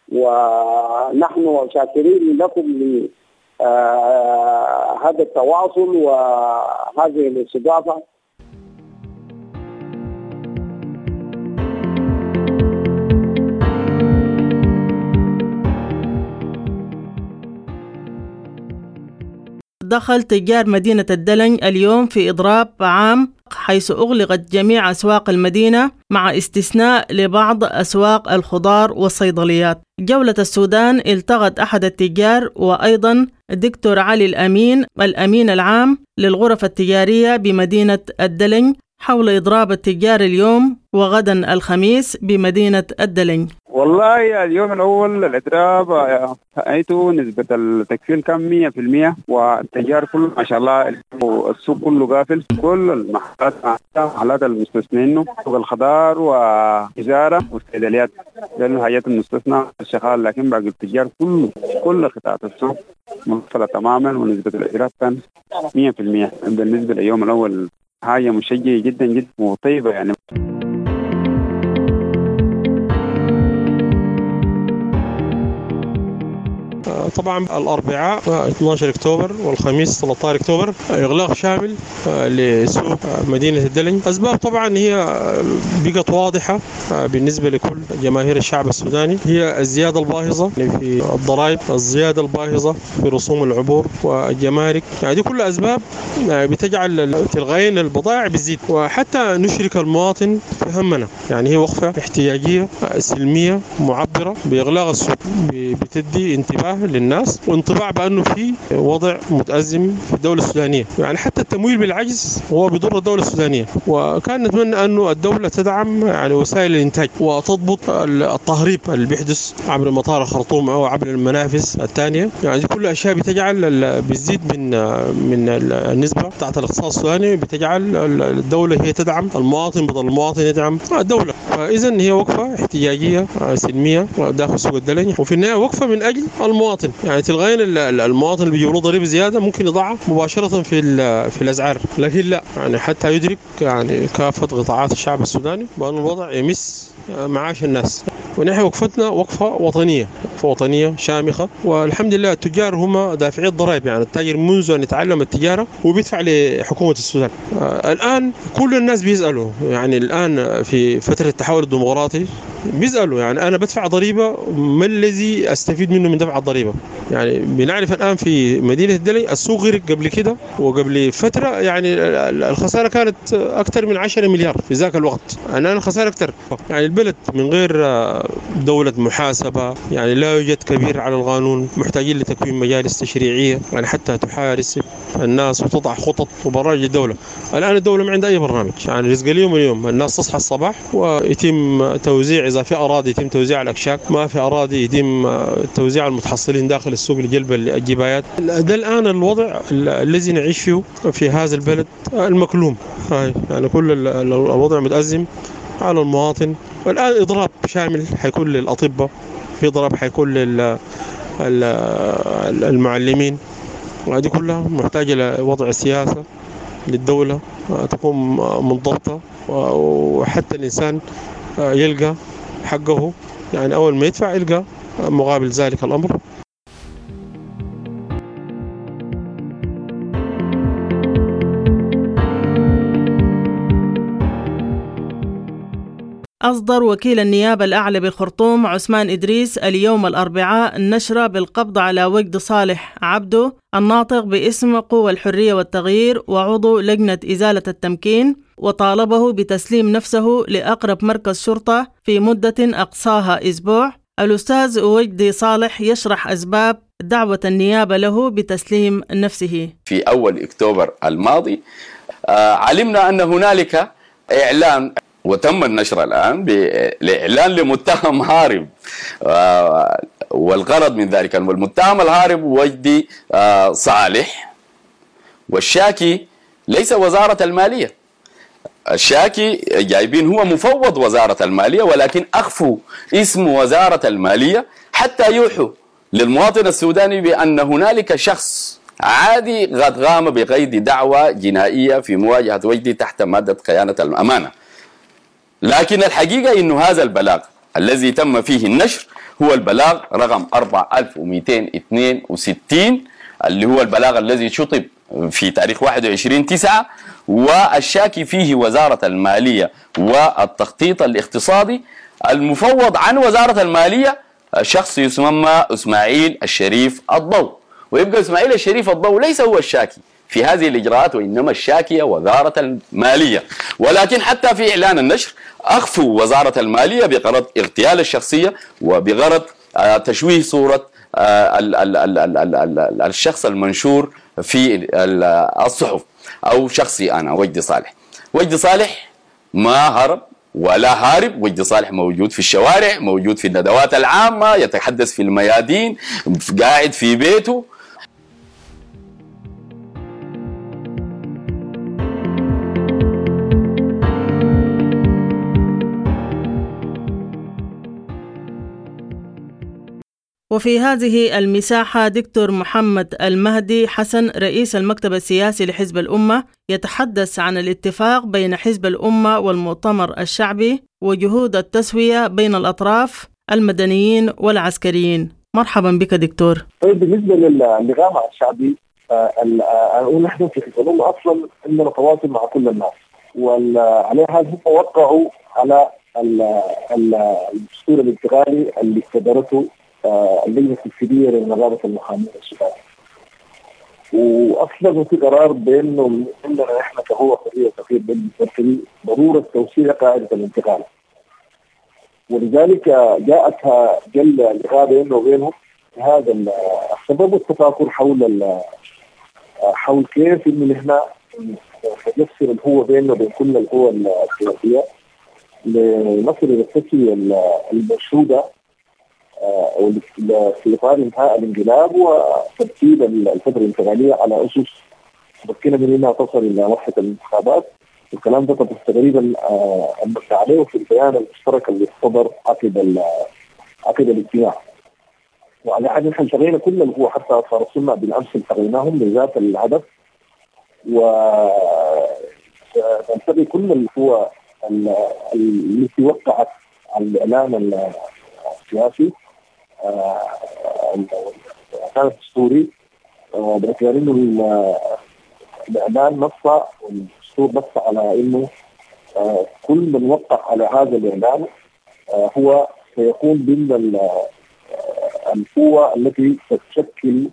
ونحن شاكرين لكم لهذا التواصل وهذه الاستضافة. دخل تجار مدينة الدلنج اليوم في إضراب عام، حيث أغلقت جميع أسواق المدينة مع استثناء لبعض أسواق الخضار والصيدليات. جولة السودان التقت أحد التجار وأيضا الدكتور علي الأمين الأمين العام للغرف التجارية بمدينة الدلنج حول إضراب التجار اليوم وغدا الخميس بمدينة الدلنج. والله اليوم الأول الإضراب رأيته نسبة التكفيل كان مية في المية، والتجار كله ما شاء الله السوق كله قافل، كل المحلات محلات المستثنين سوق الخضار وتجارة والصيدليات لأنه حاجات المستثنى الشغال، لكن باقي التجار كله كل قطاعات السوق منفصلة تماما، ونسبة الإضراب كان مية في المية. بالنسبة لليوم الأول حاجة مشجعة جدا جدا وطيبة يعني. طبعا الأربعاء اثني عشر أكتوبر والخميس ثلاثة عشر أكتوبر إغلاق شامل لسوق مدينة الدلنج. أسباب طبعا هي بقت واضحة بالنسبة لكل جماهير الشعب السوداني، هي الزيادة الباهظة في الضرائب، الزيادة الباهظة في رسوم العبور والجمارك، يعني دي كل أسباب بتجعل تلغين البضائع بتزيد، وحتى نشرك المواطن في همنا. يعني هي وقفة احتياجية سلمية معبرة بإغلاق السوق بتدي انتباه للناس وانطباع بأنه في وضع متأزم في الدولة السودانية. يعني حتى التمويل بالعجز هو بيضر الدولة السودانية، وكان نتمنى أنه الدولة تدعم يعني وسائل الإنتاج وتضبط التهريب اللي بيحدث عبر مطار الخرطوم أو عبر المنافذ الثانية. يعني دي كل أشياء بتجعل بتزيد من من النسبة بتاعت الاقتصاد السوداني، بتجعل الدولة هي تدعم المواطن بدل المواطن يدعم الدولة. فإذا هي وقفة احتياجية سلمية داخل سوق الدلنج، وفي النهاية وقفة من أجل المواطن. يعني تلغين المواطن اللي بيجيب له ضريبة زيادة ممكن يضاعف مباشرة في في الأسعار، لكن لا، يعني حتى يدرك يعني كافة قطاعات الشعب السوداني بأن الوضع يمس معاش الناس. ونحن وقفتنا وقفة وطنية، وقفة وطنية شامخة، والحمد لله التجار هم دافعي الضرائب. يعني التاجر منذ أن يتعلم التجارة وبيدفع لحكومة السودان. آه الآن كل الناس بيسألوا، يعني الآن في فترة التحول الديمقراطي بيسألوا يعني أنا بدفع ضريبة، ما الذي أستفيد منه من دفع الضريبة؟ يعني بنعرف الآن في مدينة الدلنج السوق غرق قبل كده وقبل فترة، يعني الخسارة كانت أكثر من عشرة مليار في ذاك الوقت. الآن الخسارة أكثر. يعني البلد من غير دولة محاسبة، يعني لا يوجد كبير على القانون، محتاجين لتكوين مجالس تشريعية يعني حتى تحارس الناس وتضع خطط وبرامج الدولة. الآن الدولة ما عندها أي برنامج، يعني رزق اليوم اليوم الناس تصحى الصباح ويتم توزيع، إذا في أراضي يتم توزيع الأكشاك، ما في أراضي يتم توزيع المتحصلين داخل السوق لجلب الجبايات. ده الآن الوضع الذي نعيش فيه في هذا البلد المكلوم. هاي يعني كل الوضع متأزم على المواطن. والآن إضراب شامل حيكون للأطباء، في إضراب حيكون للمعلمين، وهذه كلها محتاجة لوضع سياسة للدولة تكون منضبطة، وحتى الإنسان يلقى حقه، يعني أول ما يدفع يلقى مقابل ذلك الأمر. أصدر وكيل النيابة الأعلى بالخرطوم عثمان إدريس اليوم الأربعاء نشرة بالقبض على وجد صالح عبده الناطق باسم قوى الحرية والتغيير وعضو لجنة إزالة التمكين، وطالبه بتسليم نفسه لأقرب مركز شرطة في مدة أقصاها أسبوع. الأستاذ وجدي صالح يشرح أسباب دعوة النيابة له بتسليم نفسه. في أول أكتوبر الماضي علمنا أن هنالك إعلان، وتم النشر الآن بإعلان لمتهم هارب، والغرض من ذلك والمتهم الهارب وجدي صالح، والشاكي ليس وزارة المالية. الشاكي جايبين هو مفوض وزارة المالية، ولكن أخفوا اسم وزارة المالية حتى يوحوا للمواطن السوداني بأن هنالك شخص عادي قد قام بقيد دعوة جنائية في مواجهة وجدي تحت مادة خيانة الأمانة. لكن الحقيقة إنه هذا البلاغ الذي تم فيه النشر هو البلاغ رقم أربعة آلاف ومئتين واثنين وستين، اللي هو البلاغ الذي شطب في تاريخ واحد وعشرين تسعة، والشاكي فيه وزارة المالية والتخطيط الاقتصادي. المفوض عن وزارة المالية شخص يسمى إسماعيل الشريف الضو، ويبقى إسماعيل الشريف الضو ليس هو الشاكي في هذه الإجراءات، وإنما الشاكية وزارة المالية. ولكن حتى في إعلان النشر أخفوا وزارة المالية بغرض اغتيال الشخصية وبغرض تشويه صورة الشخص المنشور في الصحف أو شخصي أنا وجدي صالح. وجدي صالح ما هرب ولا هارب، وجدي صالح موجود في الشوارع، موجود في الندوات العامة، يتحدث في الميادين، قاعد في بيته. وفي هذه المساحة دكتور محمد المهدي حسن رئيس المكتب السياسي لحزب الأمة يتحدث عن الاتفاق بين حزب الأمة والمؤتمر الشعبي وجهود التسوية بين الأطراف المدنيين والعسكريين. مرحبا بك دكتور. طيب بالنسبة للنظام الشعبي أقول نحن في حزب الأمة أصلا عندنا تواصل مع كل الناس، وعلى هذا هم وقعوا على الدستور الانتقالي اللي استدارته اللجنة الكبيرة لنظام المحامين السوداني، واصلا في قرار بانه عندنا احنا كهو فريق تقرير بالمسؤولين ضروره توسيع قاعده الانتقال، ولذلك جاءتها جل اللقاء بينه وبينهم هذا السبب التفاكر حول حول كيف انه نحن نفسر الهوة بيننا وبين كل القوى السياسيه لنصل الى التسويه المشهوده في اطار انهاء الانقلاب وترتيب الفتره الانتقاليه على اسس تمكن من انها تصل الى مرحله الانتخابات. الكلام ده تقريبا المبنى عليه في البيان المشترك اللي صدر عقب عقب الاجتماع. وعلى حد نحن شغلنا كل القوى حتى صار وصلنا بالامس التقيناهم لذات الهدف، ونلتقي كل القوى التي وقعت على الاعلان السياسي كان الدستوري باعتبار انه الاعلان نص والدستور نص على انه كل من وقع على هذا الاعلان هو سيكون ضمن القوى التي تشكل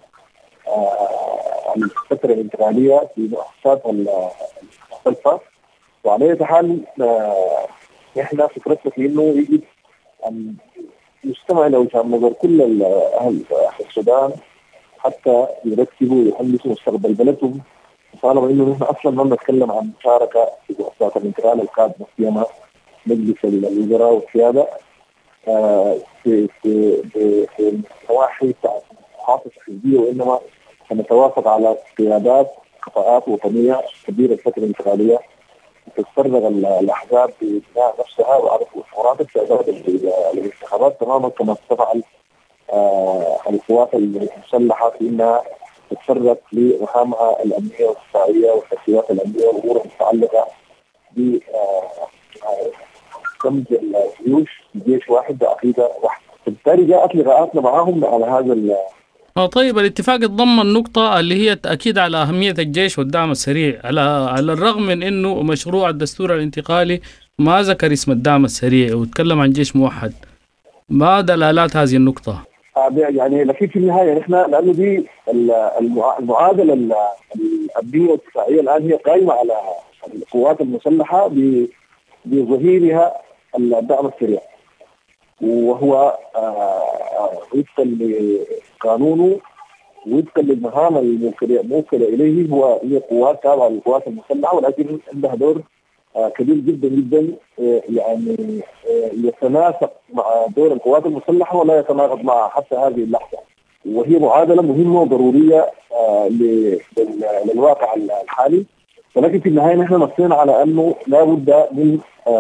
الفتره الانتقاليه في مؤسسات المختلفه. وعلى اي حال احنا فكرتنا في انه يجب ان يستمع الى وجهات نظر كل اهل السودان حتى يرتبوا ويحدثوا مستقبل بلدهم، طالما انه نحن اصلا ما نتكلم عن مشاركه في مؤسسات الانتقال القادمه فيما مجلس الوزراء والسياده في في في النواحي بتاعت المحافظه الحزبيه، وانما سنتوافق على قيادات كفاءات وطنيه كبيره الفتره الانتقاليه تسترغ الاحزاب ببناء نفسها وعرف مراتب استعداد الانتخابات تماما كما تفعل القوات المسلحه في انها تتفرغ لمهامها الامنيه والدفاعيه والتسويات الامنيه والامور المتعلقه ب دمج الجيوش بجيش واحد بعقيده واحده. بالتالي جاءت لقاءاتنا معهم على هذا. اه طيب الاتفاق اتضمن نقطة اللي هي التأكيد على أهمية الجيش والدعم السريع، على على الرغم من إنه مشروع الدستور الانتقالي ما ذكر اسم الدعم السريع وتكلم عن جيش موحد. ما دلالات هذه النقطة؟ يعني لكن في النهاية نحن لأنه دي المعادلة الأمنية والدفاعية الآن هي قائمة على القوات المسلحة بظهيرها الدعم السريع، وهو وفقا لقانونه وفقا للمهام الموكله اليه هو هي قوات تابعه للقوات المسلحه، ولكن عندها دور كبير جدا جدا يعني يتناسق مع دور القوات المسلحه ولا يتناقض معها حتى هذه اللحظه، وهي معادله مهمه وضروريه للواقع الحالي. ولكن في النهايه نحن نصينا على انه لا بد من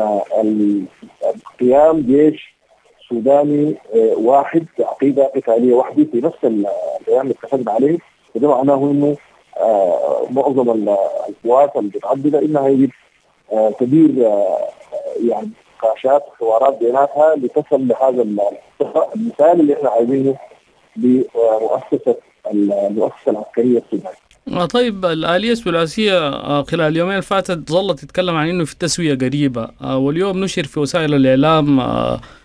قيام جيش سوداني واحد بعقيده قتاليه واحده في نفس البيان اللي اتفقنا عليه، وده معناه انه معظم القوات المتعدده انها يجب تدير يعني نقاشات وحوارات بيناتها لتصل لهذا المثال اللي احنا عايزينه بمؤسسه المؤسسه العسكريه السودانيه. طيب الآلية الثلاثية خلال اليومين اللي فاتت ظلت تتكلم عن انه في التسوية قريبة، واليوم نشر في وسائل الاعلام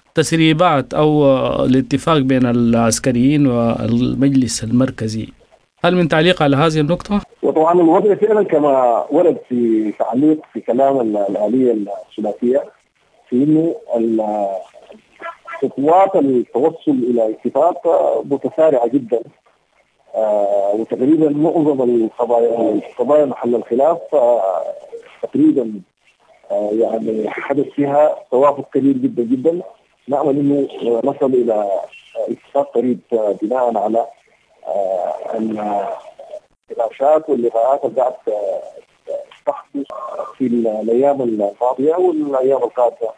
تسريبات أو الاتفاق بين العسكريين والمجلس المركزي. هل من تعليق على هذه النقطة؟ وطبعا الوضع فعلا كما ورد في تعليق في كلام الآلية الثلاثية في انه خطوات التوصل الى اتفاق متسارعه جدا، آه وتقريبا معظم القضايا قضايا محل الخلاف آه تقريبا آه يعني حدث فيها توافق كبير جدا جدا. نأمل انه نصل الى اتفاق قريب آه بناء على آه المناقشات واللقاءات اللي قاعد تحدث في الايام الماضيه والايام القادمه.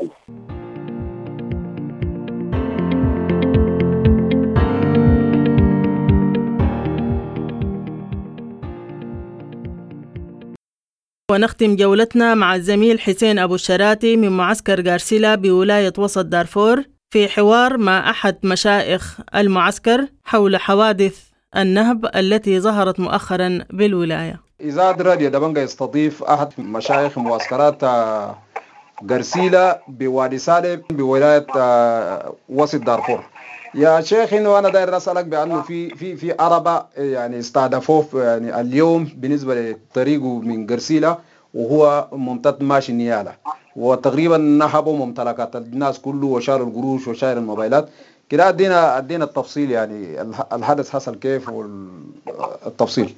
ونختم جولتنا مع الزميل حسين أبو الشراتي من معسكر غارسيلا بولاية وسط دارفور في حوار مع أحد مشايخ المعسكر حول حوادث النهب التي ظهرت مؤخرا بالولاية. إذاعة راديو دبنجا يستضيف أحد مشايخ معسكرات غارسيلا بوادي سالم بولاية وسط دارفور. يا شيخ إنه أنا داير أسألك بأنه في في في عربة يعني استهدفوه يعني اليوم بالنسبة لطريقه من غارسيلا وهو ممتد ماشي نيالة، وتقريبا نهبوا ممتلكات الناس كله وشاروا القروش وشاروا الموبايلات كده. أدينا أدينا التفصيل يعني الحدث حصل كيف والتفصيل.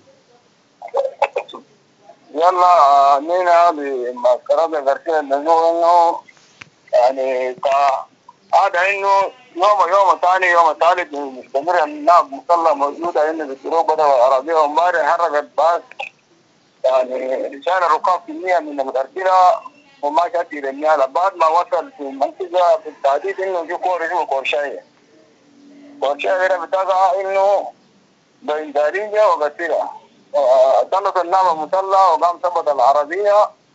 يلا نينا بمعسكرات غارسيلا نزول إنه يعني هذا إنه يوم يوم ثاني يوم ثالث مستمر الناب مصلى موجودة هنا بالسروق بدأ العربية ومبارح حرقت باص يعني رجال الركاب كمية من الغارسيلا وما جات إلى النيالة. بعد ما وصل في منطقة بالتحديد إنه في كور اسمه كورشاية كورشاية هنا بتقع إنه بين دارينيا وغارسيلا. طلت الناب مصلى وقام ثبت العربية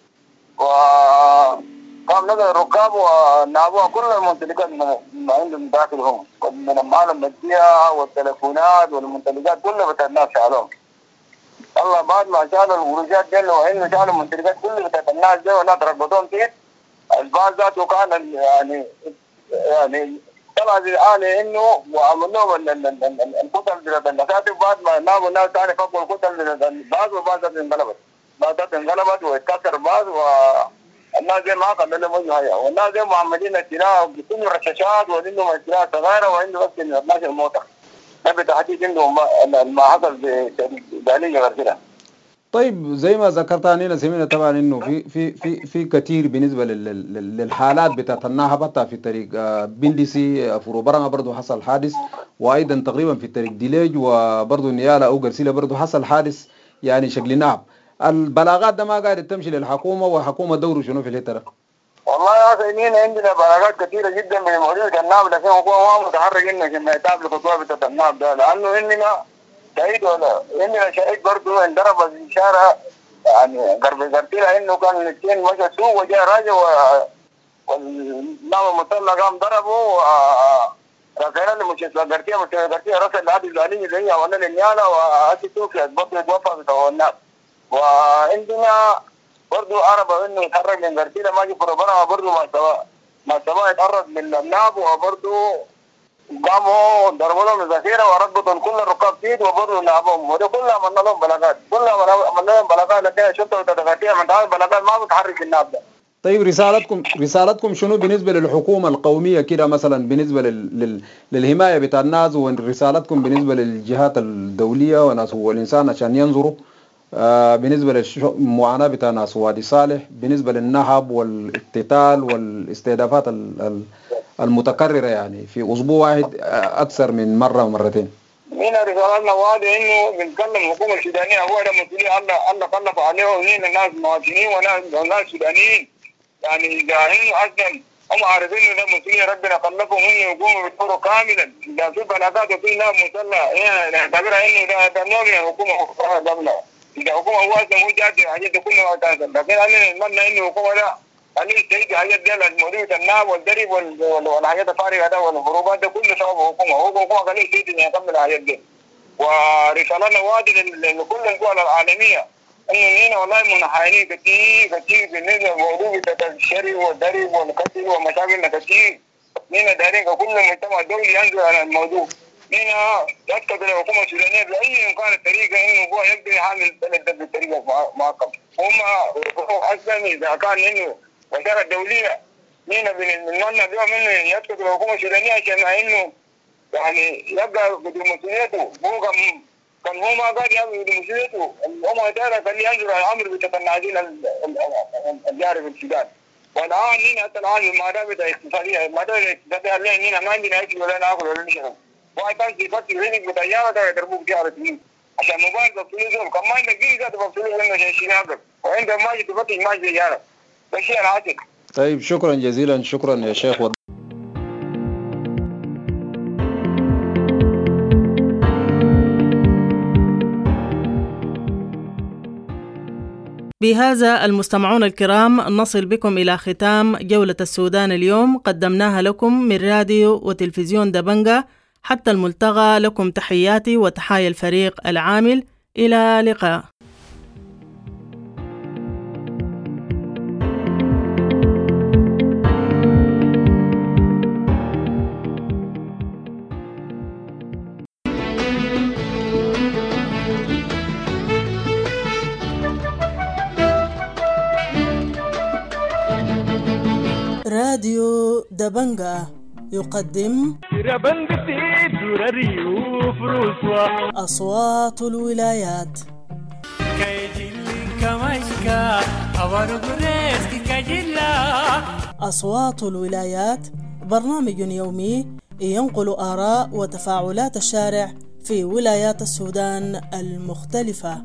وقام نزل الركاب ونابوها كل الممتلكات من عندهم داخلهم من المال المادية والتلفونات والممتلكات كلها بتاعت الناس شالوهم. الله بعد ما شالوا الغروجات دي وإنه شالوا الممتلكات كلها بتاعت الناس دي والناس ربطوهم فيه الباص ذاته كان يعني يعني طلع الآن إنه وعملوا لهم الكتل بتاعت المكاتب. بعد ما نابوا الناس ثاني فكوا الكتل بتاعت الباص والباص ذات انقلبت باصات انقلبت واتكسر باص و الناس دي ما قبل لهم وجه هيا والناس دي معمدين السلاح بكل رشاشات وعندهم اسلحه صغيره وعندهم بس الناس الموتى. ده بتحديد عندهم ما حصل في دالية غارسيلا. طيب زي ما ذكرت أنا سمعنا طبعا إنه في في في في كثير بالنسبة للحالات بتاعت النهبة في طريق بندسي فروبرنا برضو حصل حادث، وأيضا تقريبا في طريق ديليج وبرضو نيالا أو غارسيلا برضو حصل حادث يعني شكل نهب. البلاغات ده ما قاعد تمشي للحكومة والحكومة دوره شنو في الحتة ده؟ والله يا سيدنا عندنا بلاغات كثيرة جدا من مولود النهب لكن هو ما متحرك إنه كما يتابع الخطوة بتاعت النهب ده لأنه إننا شهيد ولا إننا شهيد برضو انضرب الإشارة يعني قرب غارسيلا إنه كان الاثنين مشى سوق وجاء راجع والنهب المطلع قام ضربه رافعنا لمستشفى غارسيلا مستشفى غارسيلا رسل هذه الآلية زي ولا للنيالة وهذه توفيت برضو يتوفى بتاع النهب. وعندنا برضو عربة إنه يتحرك من غارسيلا ما جي فربنا برضو ما سوا ما سوا يتحرك من الناب وبرضو قاموا ضربوا لهم الذخيرة وربطوا كل الركاب فيه وبرضو نابهم وده كلها عملنا لهم بلاغات كلها عملنا لهم بلاغات لكن شرطة وتدغاتية من هذه البلاغات ما بتحرك الناب ده. طيب رسالتكم رسالتكم شنو بالنسبة للحكومة القومية كده مثلا بالنسبة لل... لل... للحماية بتاع الناس، ورسالتكم بالنسبة للجهات الدولية وناس والإنسان عشان ينظروا آه بالنسبة للمعاناة بتاع ناس وادي صالح بالنسبة للنهب والاقتتال والاستهدافات المتكررة يعني في أسبوع واحد أكثر من مرة ومرتين. هنا رسالتنا واضح إنه بنتكلم الحكومة السودانية هو ده مسؤولية الله الله كلف عليه هنا الناس مواطنين وناس سودانيين يعني إذا هم أصلا هم عارفين إنه ده مسؤولية ربنا كلفهم إنه يقوموا بالدور كاملا. إذا في بلاغات وفي ناس مسلح هنا نعتبرها إنه ده ده نوع من الحكومة قبلنا. إذا حكومة هو أصلا هو جاد الحاجات دي كلها تنزل لكن أنا نتمنى إنه الحكومة ده أنا يستعيد الحاجات دي الموجودة الناب والدرب والحاجات الفارغة ده والهروبات ده كله سبب الحكومة. هو الحكومة قال يستعيد إنه يكمل الحاجات دي. ورسالتنا واضحة لكل الدول العالمية إنه هنا والله منحنين كتير كتير بالنسبة للموضوع بتاع الشري والدرب والقتل ومشاكلنا كتير. هنا دارين كل المجتمع الدولي ينزل على الموضوع هنا يأكد الحكومة السودانية بأي إمكان الطريقة إنه هو يقدر يحامي البلد ده بالطريقة معقبة. هم أصلا إذا كان إنه وزارة الدولية هنا بنمنع بهم إنه يأكد الحكومة السودانية عشان إنه يعني يبقى بدون مسؤوليته. هو كان كان هو ما قاعد يعمل بدون مسؤوليته. هم هذا كان ينظر الأمر بتتنازل الجاري في السودان. والآن هنا حتى الآن المعادلة الاقتصادية المعادلة الاقتصادية اللي هنا ما عندنا أكل ولا نأكل ولا نشرب. واحد بس يفكر هنا بطيارة ده يضربوك جارة فلوس عشان موبايل بفلوسهم كم ما عندك جيزة بفلوس لنا شيء شناقل وعندك ماجي تفتش ماجي سيارة ده شيء العاطل. طيب شكرا جزيلا شكرا يا شيخ. بهذا المستمعون الكرام نصل بكم إلى ختام جولة السودان اليوم، قدمناها لكم من راديو وتلفزيون دبنجة. حتى الملتقى، لكم تحياتي وتحايا الفريق العامل. إلى لقاء. راديو دبنجة يقدم أصوات الولايات. أصوات الولايات برنامج يومي ينقل آراء وتفاعلات الشارع في ولايات السودان المختلفة.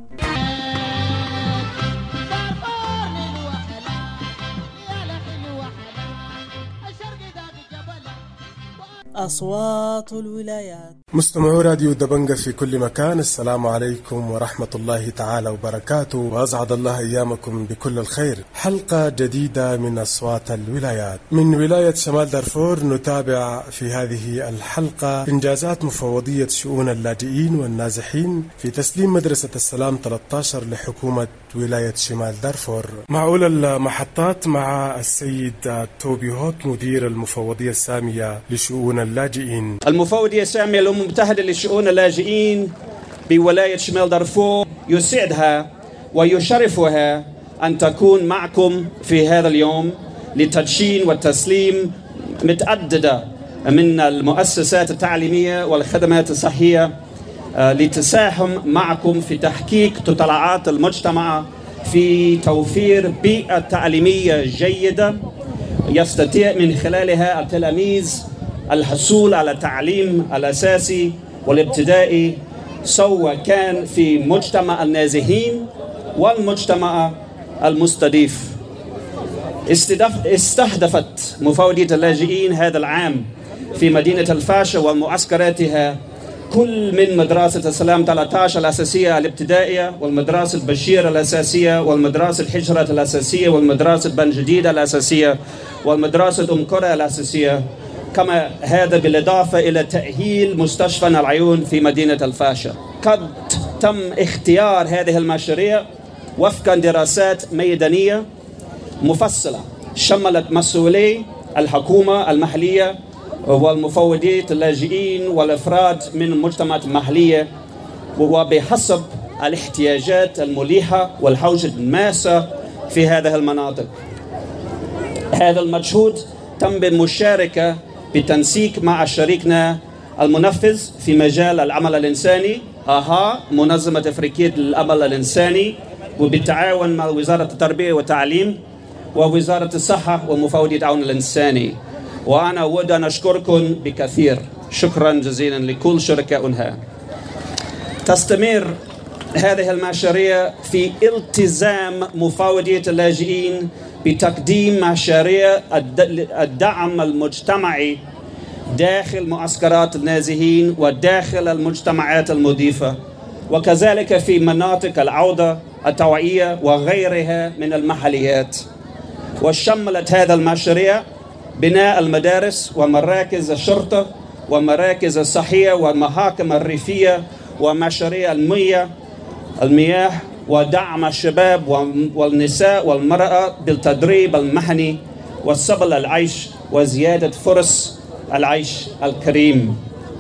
أصوات الولايات. مستمعو راديو دبنجة في كل مكان، السلام عليكم ورحمة الله تعالى وبركاته، وأسعد الله أيامكم بكل الخير. حلقة جديدة من أصوات الولايات. من ولاية شمال دارفور نتابع في هذه الحلقة إنجازات مفوضية شؤون اللاجئين والنازحين في تسليم مدرسة السلام ثلاثة عشر لحكومة ولاية شمال دارفور. مع أولى المحطات مع السيد توبي هوك مدير المفوضية السامية لشؤون اللاجئين. المفوضية السامية للأمم المتحدة لشؤون اللاجئين بولاية شمال دارفور يسعدها ويشرفها أن تكون معكم في هذا اليوم لتدشين وتسليم متعددة من المؤسسات التعليمية والخدمات الصحية لتساهم معكم في تحقيق تطلعات المجتمع في توفير بيئة تعليمية جيدة يستطيع من خلالها التلاميذ الحصول على التعليم الأساسي والابتدائي، سواء كان في مجتمع النازحين والمجتمع المستضيف. استهدفت مفوضية اللاجئين هذا العام في مدينة الفاشا ومعسكراتها كل من مدرسة السلام ثلاثة عشر الأساسية الابتدائية، والمدرسة بشير الأساسية، والمدرسة الحجرة الأساسية، والمدرسة بن جديدة الأساسية، والمدرسة أم كرة الأساسية، كما هذا بالإضافة إلى تأهيل مستشفى العيون في مدينة الفاشا. قد تم اختيار هذه المشاريع وفقا دراسات ميدانية مفصلة شملت مسؤولي الحكومة المحلية والمفوضية اللاجئين والأفراد من المجتمعات المحلية، وبحسب الاحتياجات المليحة والحوجة الماسة في هذه المناطق. هذا المجهود تم بالمشاركة بتنسيق مع شريكنا المنفذ في مجال العمل الإنساني آها منظمة أفريقية للعمل الإنساني، وبالتعاون مع وزارة التربية والتعليم ووزارة الصحة ومفوضية العون الإنساني. وأنا أود أن أشكركم بكثير، شكرا جزيلا لكل شركائنا. تستمر هذه المشاريع في التزام مفوضية اللاجئين بتقديم مشاريع الدعم المجتمعي داخل معسكرات النازحين وداخل المجتمعات المضيفة، وكذلك في مناطق العودة التوعية وغيرها من المحليات. وشملت هذا المشاريع بناء المدارس ومراكز الشرطة ومراكز الصحية والمحاكم الريفية ومشاريع المياه المياه ودعم الشباب والنساء والمرأة بالتدريب المهني وسبل العيش وزيادة فرص العيش الكريم.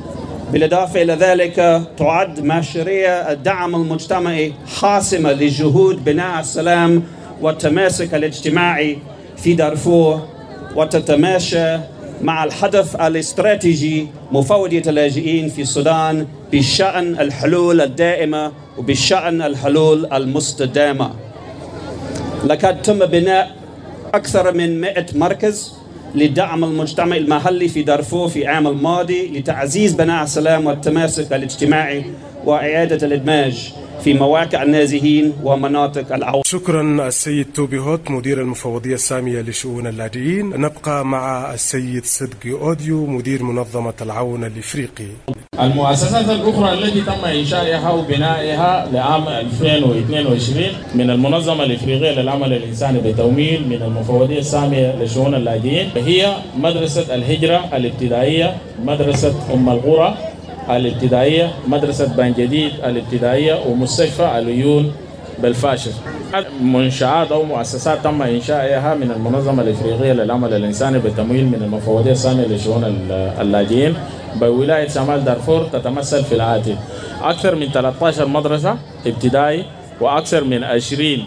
بالإضافة إلى ذلك تعد مشاريع الدعم المجتمعي حاسمة لجهود بناء السلام والتماسك الاجتماعي في دارفور، وتتماشى مع الهدف الاستراتيجي مفوضية اللاجئين في السودان بشأن الحلول الدائمة وبشأن الحلول المستدامة. لقد تم بناء أكثر من مئة مركز لدعم المجتمع المحلي في دارفور في العام الماضي لتعزيز بناء السلام والتماسك الاجتماعي وإعادة الإدماج في مواقع النازحين ومناطق العودة. شكرا السيد توبي هوت مدير المفوضية السامية لشؤون اللاجئين. نبقى مع السيد صدقي أوديو مدير منظمة العون الإفريقي. المؤسسات الأخرى التي تم إنشائها وبنائها لعام ألفين واثنين وعشرين من المنظمة الإفريقية للعمل الإنساني بتمويل من المفوضية السامية لشؤون اللاجئين هي مدرسة الهجرة الابتدائية، مدرسة أم القرى الابتدائية، مدرسة بان جديد الابتدائية، ومستشفى العيون بالفاشر. منشآت أو مؤسسات تم إنشائها من المنظمة الإفريقية للعمل الإنساني بالتمويل من المفوضية السامية لشؤون اللاجئين بولاية شمال دارفور تتمثل في الآتي: أكثر من ثلاثة عشر مدرسة ابتدائي، وأكثر من عشرين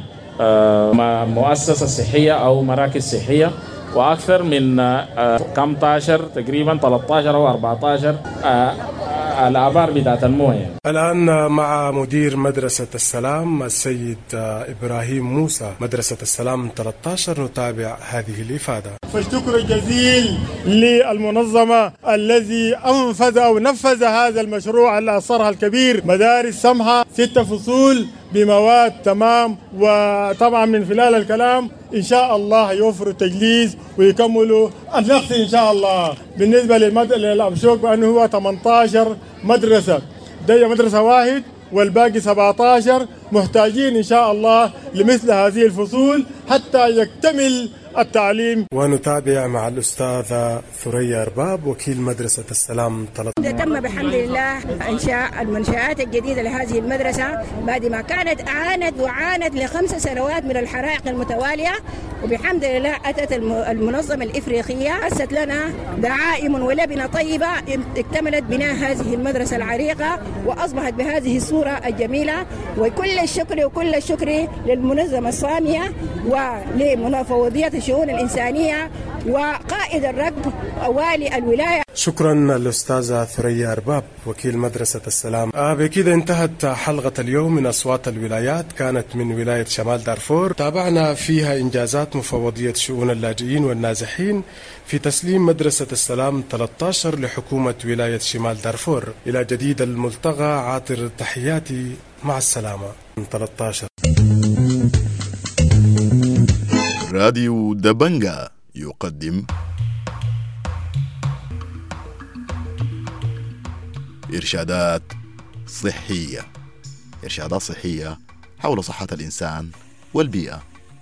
مؤسسة صحية أو مراكز صحية، وأكثر من كم عشر تقريبا ثلاثة عشر أو أربعة عشر الآبار بتاعت الموية. الآن مع مدير مدرسة السلام السيد إبراهيم موسى مدرسة السلام ثلاثة عشر نتابع هذه الإفادة. فالشكر الجزيل للمنظمة الذي أنفذ أو نفذ هذا المشروع على أثرها الكبير، مدارس سمحة ستة فصول بمواد تمام، وطبعا من خلال الكلام إن شاء الله يوفروا التجليس ويكملوا النقص إن شاء الله. بالنسبة للأبشوك بأنه هو ثمانية عشر مدرسة، دي مدرسة واحد والباقي سبعة عشر، محتاجين إن شاء الله لمثل هذه الفصول حتى يكتمل التعليم. ونتابع مع الأستاذة ثريا أرباب وكيل مدرسة السلام ثلاثة. تم بحمد الله إنشاء المنشآت الجديدة لهذه المدرسة بعد ما كانت عانت وعانت لخمس سنوات من الحرائق المتوالية، وبحمد الله أتت المنظمة الإفريقية أسست لنا دعائم ولبنة طيبة اكتملت بناء هذه المدرسة العريقة وأصبحت بهذه الصورة الجميلة. وكل الشكر وكل الشكر للمنظمة السامية ولمفوضية الشؤون الإنسانية وقائد الركب والي الولاية. شكرا الأستاذة ثريا أرباب وكيل مدرسة السلام. آه بكده انتهت حلقة اليوم من أصوات الولايات، كانت من ولاية شمال دارفور. تابعنا فيها إنجازات مفوضية شؤون اللاجئين والنازحين في تسليم مدرسة السلام ثلاثة عشر لحكومة ولاية شمال دارفور. إلى جديد الملتقى، عاطر تحياتي، مع السلامة. ثلاثة عشر راديو دبنجا يقدم إرشادات صحية إرشادات صحية حول صحة الإنسان والبيئة.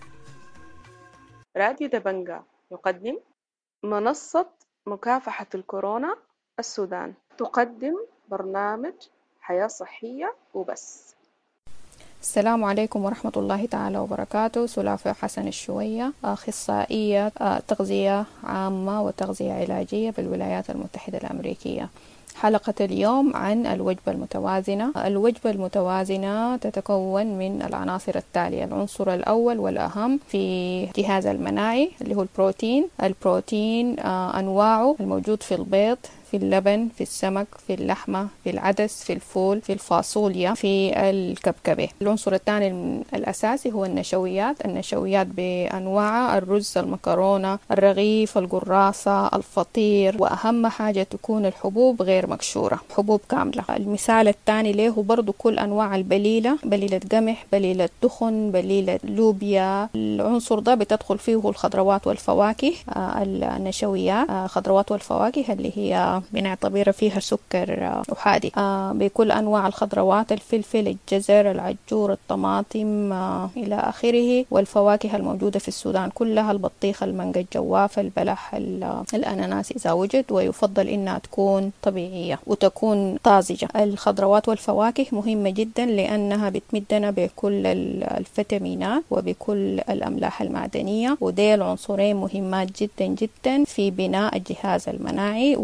راديو دبنجا يقدم منصة مكافحة الكورونا السودان، تقدم برنامج حياة صحية وبس. السلام عليكم ورحمة الله تعالى وبركاته. سلافة حسن الشوية، أخصائية تغذية عامة وتغذية علاجية بالولايات المتحدة الأمريكية. حلقة اليوم عن الوجبة المتوازنة. الوجبة المتوازنة تتكون من العناصر التالية: العنصر الأول والأهم في الجهاز المناعي اللي هو البروتين. البروتين آه أنواعه الموجود في البيض، في اللبن، في السمك، في اللحمة، في العدس، في الفول، في الفاصوليا، في الكبكبة. العنصر الثاني الأساسي هو النشويات. النشويات بأنواعها: الرز، المكرونة، الرغيف، القراصة، الفطير، وأهم حاجة تكون الحبوب غير مكشورة، حبوب كاملة. المثال الثاني له برضو كل أنواع البليلة، بليلة قمح، بليلة دخن، بليلة لوبيا. العنصر ده بتدخل فيه الخضروات والفواكه. آه النشويات آه خضروات والفواكه اللي هي بنعتبر فيها سكر أحادي. آه بكل أنواع الخضروات: الفلفل، الجزر، العجور، الطماطم آه إلى آخره. والفواكه الموجودة في السودان كلها: البطيخ، المانجا، الجواف، البلح، الأناناس إذا وجد، ويفضل إنها تكون طبيعية وتكون طازجة. الخضروات والفواكه مهمة جدا لأنها بتمدنا بكل الفيتامينات وبكل الأملاح المعدنية، وديل عنصرين مهمات جدا جدا في بناء الجهاز المناعي، ولازم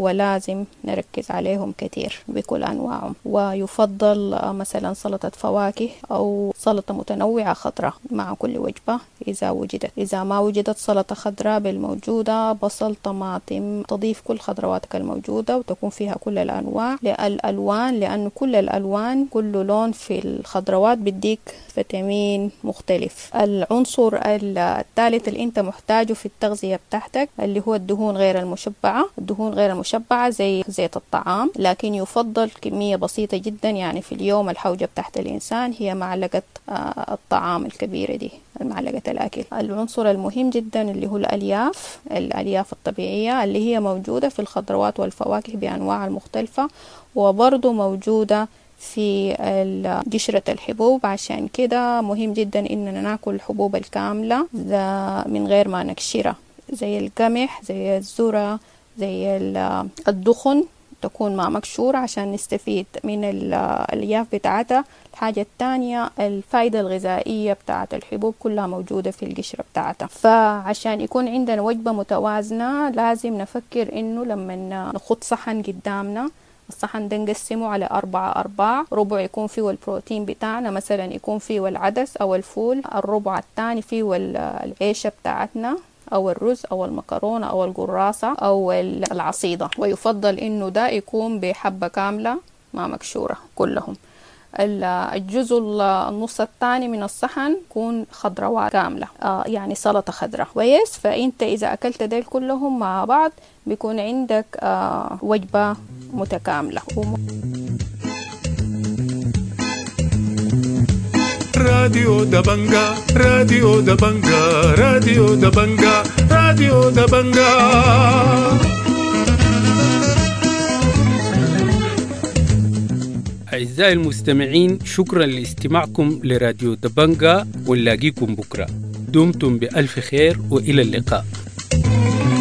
لازم نركز عليهم كتير بكل أنواعهم. ويفضل مثلا سلطة فواكه أو سلطة متنوعة خضراء مع كل وجبة إذا وجدت. إذا ما وجدت سلطة خضراء بالموجودة، بصل، طماطم، تضيف كل خضرواتك الموجودة وتكون فيها كل الأنواع الألوان، لأن كل الألوان كل لون في الخضروات بديك فيتامين مختلف. العنصر الثالث اللي انت محتاجه في التغذية بتاعتك اللي هو الدهون غير المشبعة. الدهون غير المشبعة زي زيت الطعام، لكن يفضل كمية بسيطة جدا، يعني في اليوم الحوجة بتاعت الإنسان هي معلقة الطعام الكبيرة دي، معلقة الأكل. العنصر المهم جدا اللي هو الألياف، الألياف الطبيعية اللي هي موجودة في الخضروات والفواكه بأنواع المختلفة، وبرضو موجودة في قشرة الحبوب. عشان كده مهم جدا إننا ناكل الحبوب الكاملة من غير ما نكشرها، زي القمح، زي الذرة، زي الدخن تكون ما مكشورة عشان نستفيد من الألياف بتاعتها. الحاجة الثانية الفائدة الغذائية بتاعت الحبوب كلها موجودة في القشرة بتاعتها. فعشان يكون عندنا وجبة متوازنة لازم نفكر إنه لما نخط صحن قدامنا، الصحن ده نقسمه على أربعة أرباع، ربع يكون فيه البروتين بتاعنا، مثلا يكون فيه العدس أو الفول، الربع الثاني فيه العيشة بتاعتنا أو الرز أو المكرونة أو القراصة أو العصيدة، ويفضل إنه ده يكون بحبة كاملة ما مكشورة كلهم. الجزء النص الثاني من الصحن يكون خضروات كاملة، آه يعني سلطة خضراء كويس. فأنت إذا أكلت ديل كلهم مع بعض بيكون عندك آه وجبة متكاملة. راديو دبنجا راديو دبنجا راديو دبنجا راديو دبنجا. أعزائي المستمعين، شكرا لاستماعكم لراديو دبنجا، ونلاقيكم بكرة. دمتم بألف خير وإلى اللقاء.